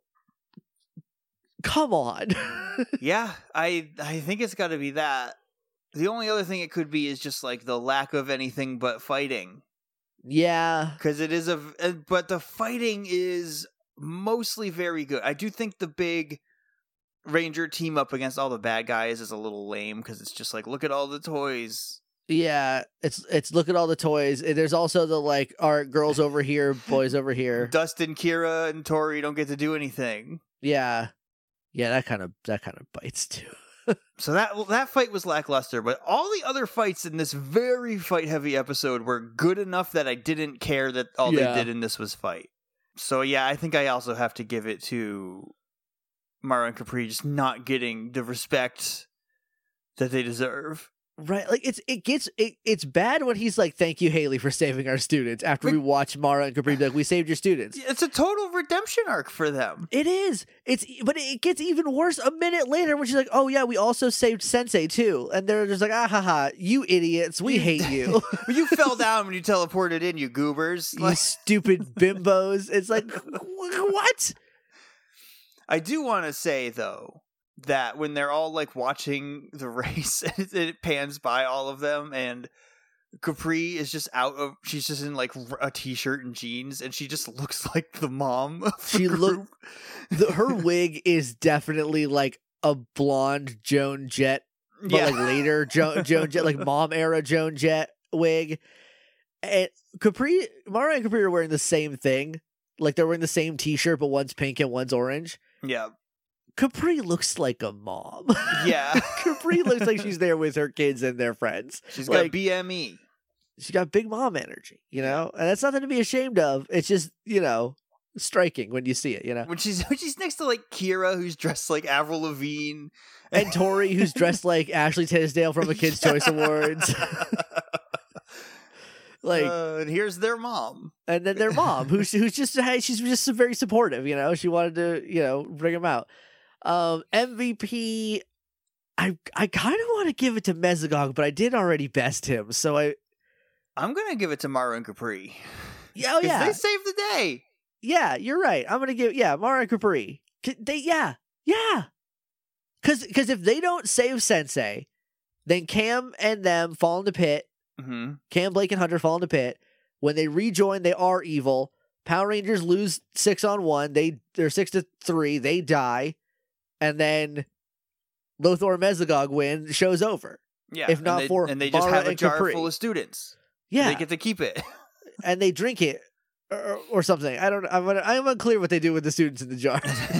come on. Yeah, I I think it's got to be that. The only other thing it could be is just like the lack of anything but fighting, Yeah. because it is a. uh, But the fighting is mostly very good. I do think the big Ranger team up against all the bad guys is a little lame because it's just like, look at all the toys. Yeah, it's it's look at all the toys. There's also the like, all right, girls over here, boys over here. Dustin, Kira, and Tori don't get to do anything. Yeah, yeah, that kind of that kind of bites too. So that that fight was lackluster, but all the other fights in this very fight heavy episode were good enough that I didn't care that all Yeah. they did in this was fight. So yeah, I think I also have to give it to Mara and Capri just not getting the respect that they deserve. Right, like it's it gets it, it's bad when he's like, "Thank you, Haley, for saving our students." After we watch Mara and Capri be like, "We saved your students." It's a total redemption arc for them. It is. It's but it gets even worse a minute later when she's like, "Oh yeah, we also saved Sensei too," and they're just like, "Ah ha ha, you idiots, we hate you." You fell down when you teleported in, you goobers. You Like, stupid bimbos. It's like, what? I do want to say though that when they're all like watching the race and it pans by all of them and Capri is just out of. She's just in like a t-shirt and jeans, and she just looks like the mom. Of the She look. group. The, her wig is definitely like a blonde Joan Jett, but Yeah. like later jo- Joan Jett, like mom era Joan Jett wig. And Capri, Mara and Capri are wearing the same thing. Like they're wearing the same t-shirt, but one's pink and one's orange. Yeah. Capri looks like a mom. Yeah. Capri looks like she's there with her kids and their friends. She's like, got B M E. She's got big mom energy, you know? And that's nothing to be ashamed of. It's just, you know, striking when you see it, you know? When she's when she's next to like Kira, who's dressed like Avril Lavigne, And Tori, who's dressed like Ashley Tisdale from the Kids' Choice Awards. Like, uh, and here's their mom, and then their mom, who's who's just hey, she's just very supportive, you know. She wanted to, you know, bring him out. Um, M V P, I I kind of want to give it to Mesogog, but I did already best him, so I I'm gonna give it to Mara and Capri. yeah, oh 'Cause yeah, they saved the day. yeah, you're right. I'm gonna give yeah, Mara and Capri. C- They yeah yeah, because because if they don't save Sensei, then Cam and them fall in the pit. Mm-hmm. Cam, Blake, and Hunter fall in the pit. When they rejoin, they are evil. Power Rangers lose six on one. They they're six to three. They die, and then Lothar and Mesogog win. The show's over. Yeah, If not and they, for and they just Mara have a and jar Capri. full of students. Yeah, They get to keep it. and they drink it or, or something. I don't. I'm I'm unclear what they do with the students in the jar.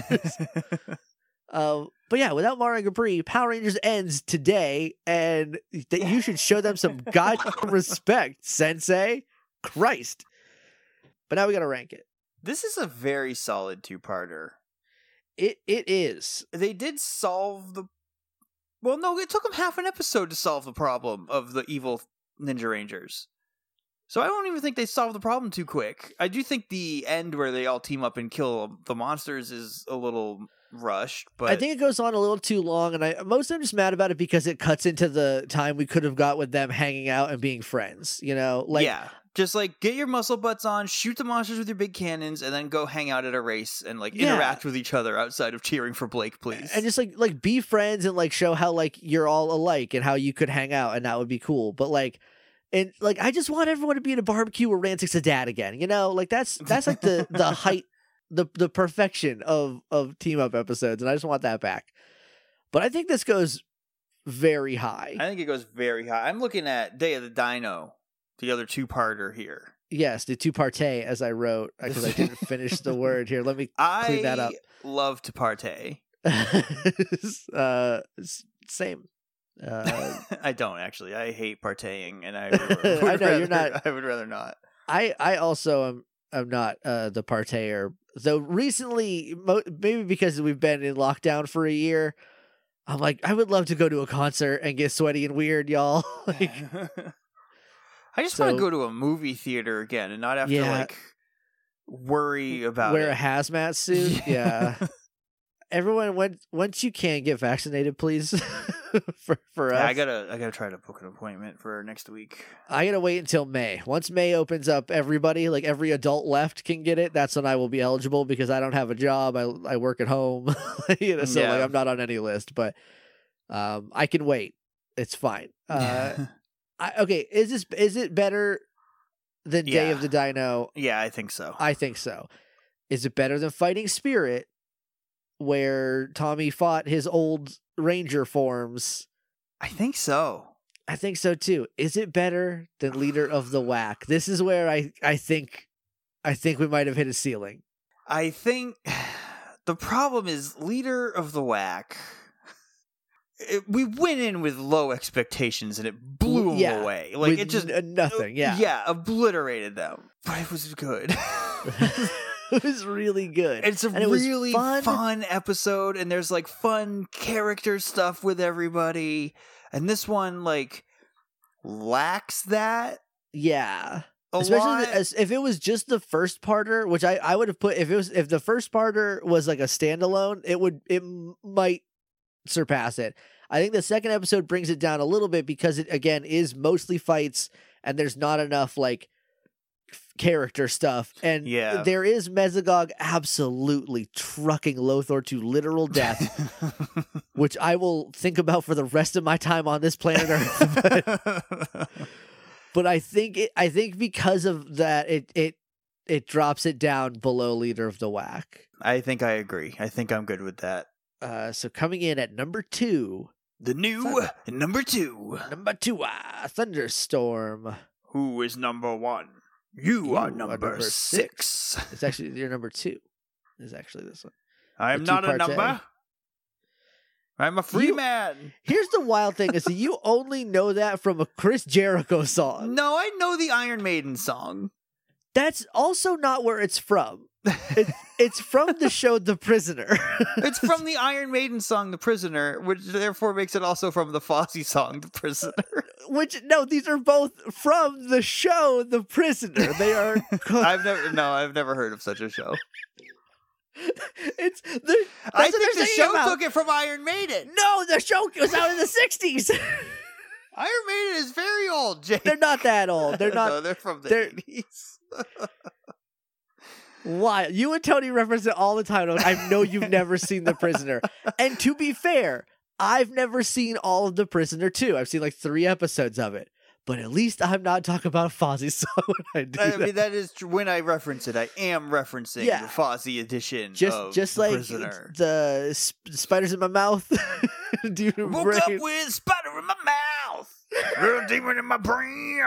Um, but yeah, without Mara and Capri, Power Rangers ends today, and that you should show them some goddamn respect, Sensei. Christ. But now we gotta rank it. This is a very solid two-parter. It it is. They did solve the. Well, no, it took them half an episode to solve the problem of the evil Ninja Rangers. So I don't even think they solved the problem too quick. I do think the end where they all team up and kill the monsters is a little rushed, but I think it goes on a little too long, and I most I'm just mad about it because it cuts into the time we could have got with them hanging out and being friends. You know, like yeah, just like get your muscle butts on, shoot the monsters with your big cannons, and then go hang out at a race and like Yeah. interact with each other outside of cheering for Blake, please. and just like like be friends and like show how like you're all alike and how you could hang out and that would be cool. But like. And like, I just want everyone to be in a barbecue where Rantic's a dad again. You know, like that's that's like the the height, the the perfection of of team up episodes, and I just want that back. But I think this goes very high. I think it goes very high. I'm looking at Day of the Dino, the other two-parter here. Yes, the two partay, as I wrote, because I didn't finish the word here. Let me I clean that up. love to partay. uh, s- same. Uh, I don't actually. I hate partaying, and I. Would I know, rather, you're not- I would rather not. I I also am am not uh, the partayer. Though recently, mo- maybe because we've been in lockdown for a year, I'm like, I would love to go to a concert and get sweaty and weird, y'all. like, I just So- want to go to a movie theater again and not have Yeah. to like worry about wear it. a hazmat suit. Yeah. Everyone, when, once you can get vaccinated, please. for for us, Yeah, I gotta, I gotta try to book an appointment for next week. I gotta wait until May. Once May opens up, everybody, like every adult left, can get it. That's when I will be eligible because I don't have a job. I I work at home, you know, so Yeah. like I'm not on any list. But um, I can wait. It's fine. Uh, I, okay, is this is it better than Day Yeah. of the Dino? yeah, I think so. I think so. Is it better than Fighting Spirit, where Tommy fought his old Ranger forms? I think so. I think so too. Is it better than Leader of the Whack? This is where I, I think I think we might have hit a ceiling. I think the problem is Leader of the Whack. It, we went in with low expectations and it blew them Yeah, away. Like With it just n- nothing. Yeah, yeah, obliterated them. But it was good. it was really good. It's a And it was really fun. fun. episode, and there's like fun character stuff with everybody. And this one like lacks that Yeah, a especially lot. the- as, if it was just the first parter, which I, I would have put if it was if the first parter was like a standalone, it would it m- might surpass it. I think the second episode brings it down a little bit because it again is mostly fights and there's not enough like f- character stuff. And Yeah. there is Mesogog absolutely trucking Lothar to literal death, which I will think about for the rest of my time on this planet Earth. but, But I think it, I think because of that, it it it drops it down below Leader of the Whack. I think I agree. I think I'm good with that. Uh, so coming in at number two, the new Thunder. number two, number two, uh, Thunderstorm. Who is number one? You, you are, number are number six. six. It's actually your number two. Is actually this one. I'm not a number. A. I'm a free you, man. Here's the wild thing: is that you only know that from a Chris Jericho song. No, I know the Iron Maiden song. That's also not where it's from. It, it's from the show The Prisoner. It's from the Iron Maiden song The Prisoner, which therefore makes it also from the Fozzy song The Prisoner. Which no, these are both from the show The Prisoner. They are. I've never no, I've never heard of such a show. It's the. I think the show about. took it from Iron Maiden. No, the show was out in the sixties. Iron Maiden is very old, Jake. They're not that old. They're not. No, they're from the eighties. Why? You and Tony reference it all the time. I know you've never seen The Prisoner. And to be fair, I've never seen all of The Prisoner too. I've seen like three episodes of it. But at least I'm not talking about Fozzy's song when I do I that. mean, that is true. When I reference it, I am referencing yeah. the Fozzy edition just, of just The like Prisoner. The sp- spiders in my mouth. Do you Woke brain? up with spider in my mouth. Little demon in my brain.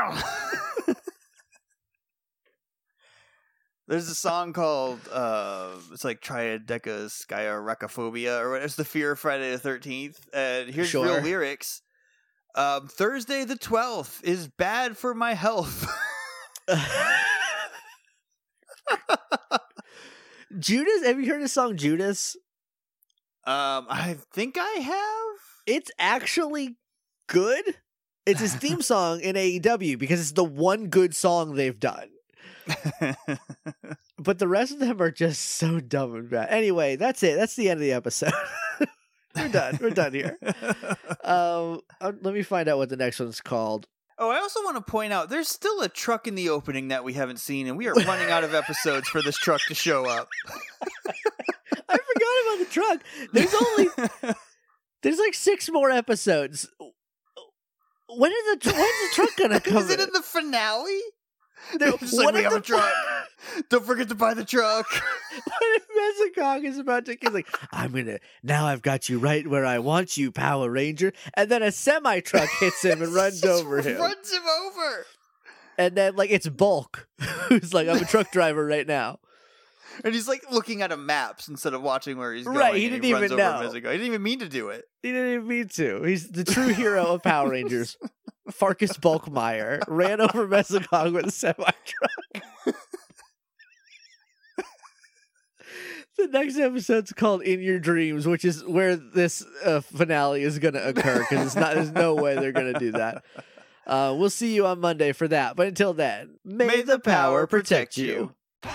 There's a song called, uh, it's like Triadecaskyrackophobia, or what? It's the Fear of Friday the thirteenth. And here's sure. real lyrics. Um, Thursday the twelfth is bad for my health. Judas, have you heard the song Judas? Um, I think I have. It's actually good. It's his theme song in A E W because it's the one good song they've done. But the rest of them are just so dumb and bad. Anyway, that's it. That's the end of the episode. We're done. We're done here. Um, uh, let me find out what the next one's called. Oh, I also want to point out there's still a truck in the opening that we haven't seen, and we are running out of episodes for this truck to show up. I forgot about the truck. There's only there's like six more episodes. When is the when's the truck gonna come? Is it in the finale? There, it's like, we have a truck. Don't forget to buy the truck. What if Mesocog is about to he's like, I'm gonna now I've got you right where I want you, Power Ranger, and then a semi truck hits him and runs over him. Runs him over. And then like it's Bulk, who's like, I'm a truck driver right now. And he's like looking at a maps instead of watching where he's going. Right, he didn't he even know. He didn't even mean to do it. He didn't even mean to. He's the true hero of Power Rangers. Farkas Bulkmeyer ran over Mesocog with a semi-truck. The next episode's called In Your Dreams, which is where this uh, finale is going to occur, because it's not. There's no way they're going to do that. Uh, we'll see you on Monday for that. But until then, may, may the power protect you. you.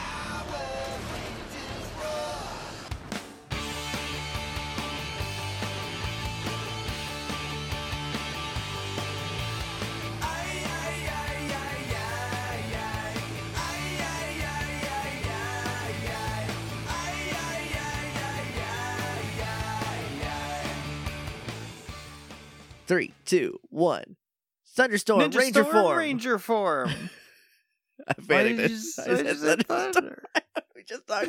Three, two, one. Thunderstorm, Ninja Ranger Storm, form. Ranger form. I panicked. I said Thunderstorm. We just talked.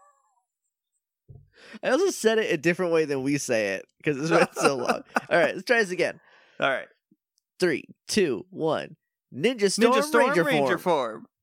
I also said it a different way than we say it because it's been so long. All right, let's try this again. All right. Three, two, one. Ninja Storm, Ninja Storm Ranger, Ranger form. form.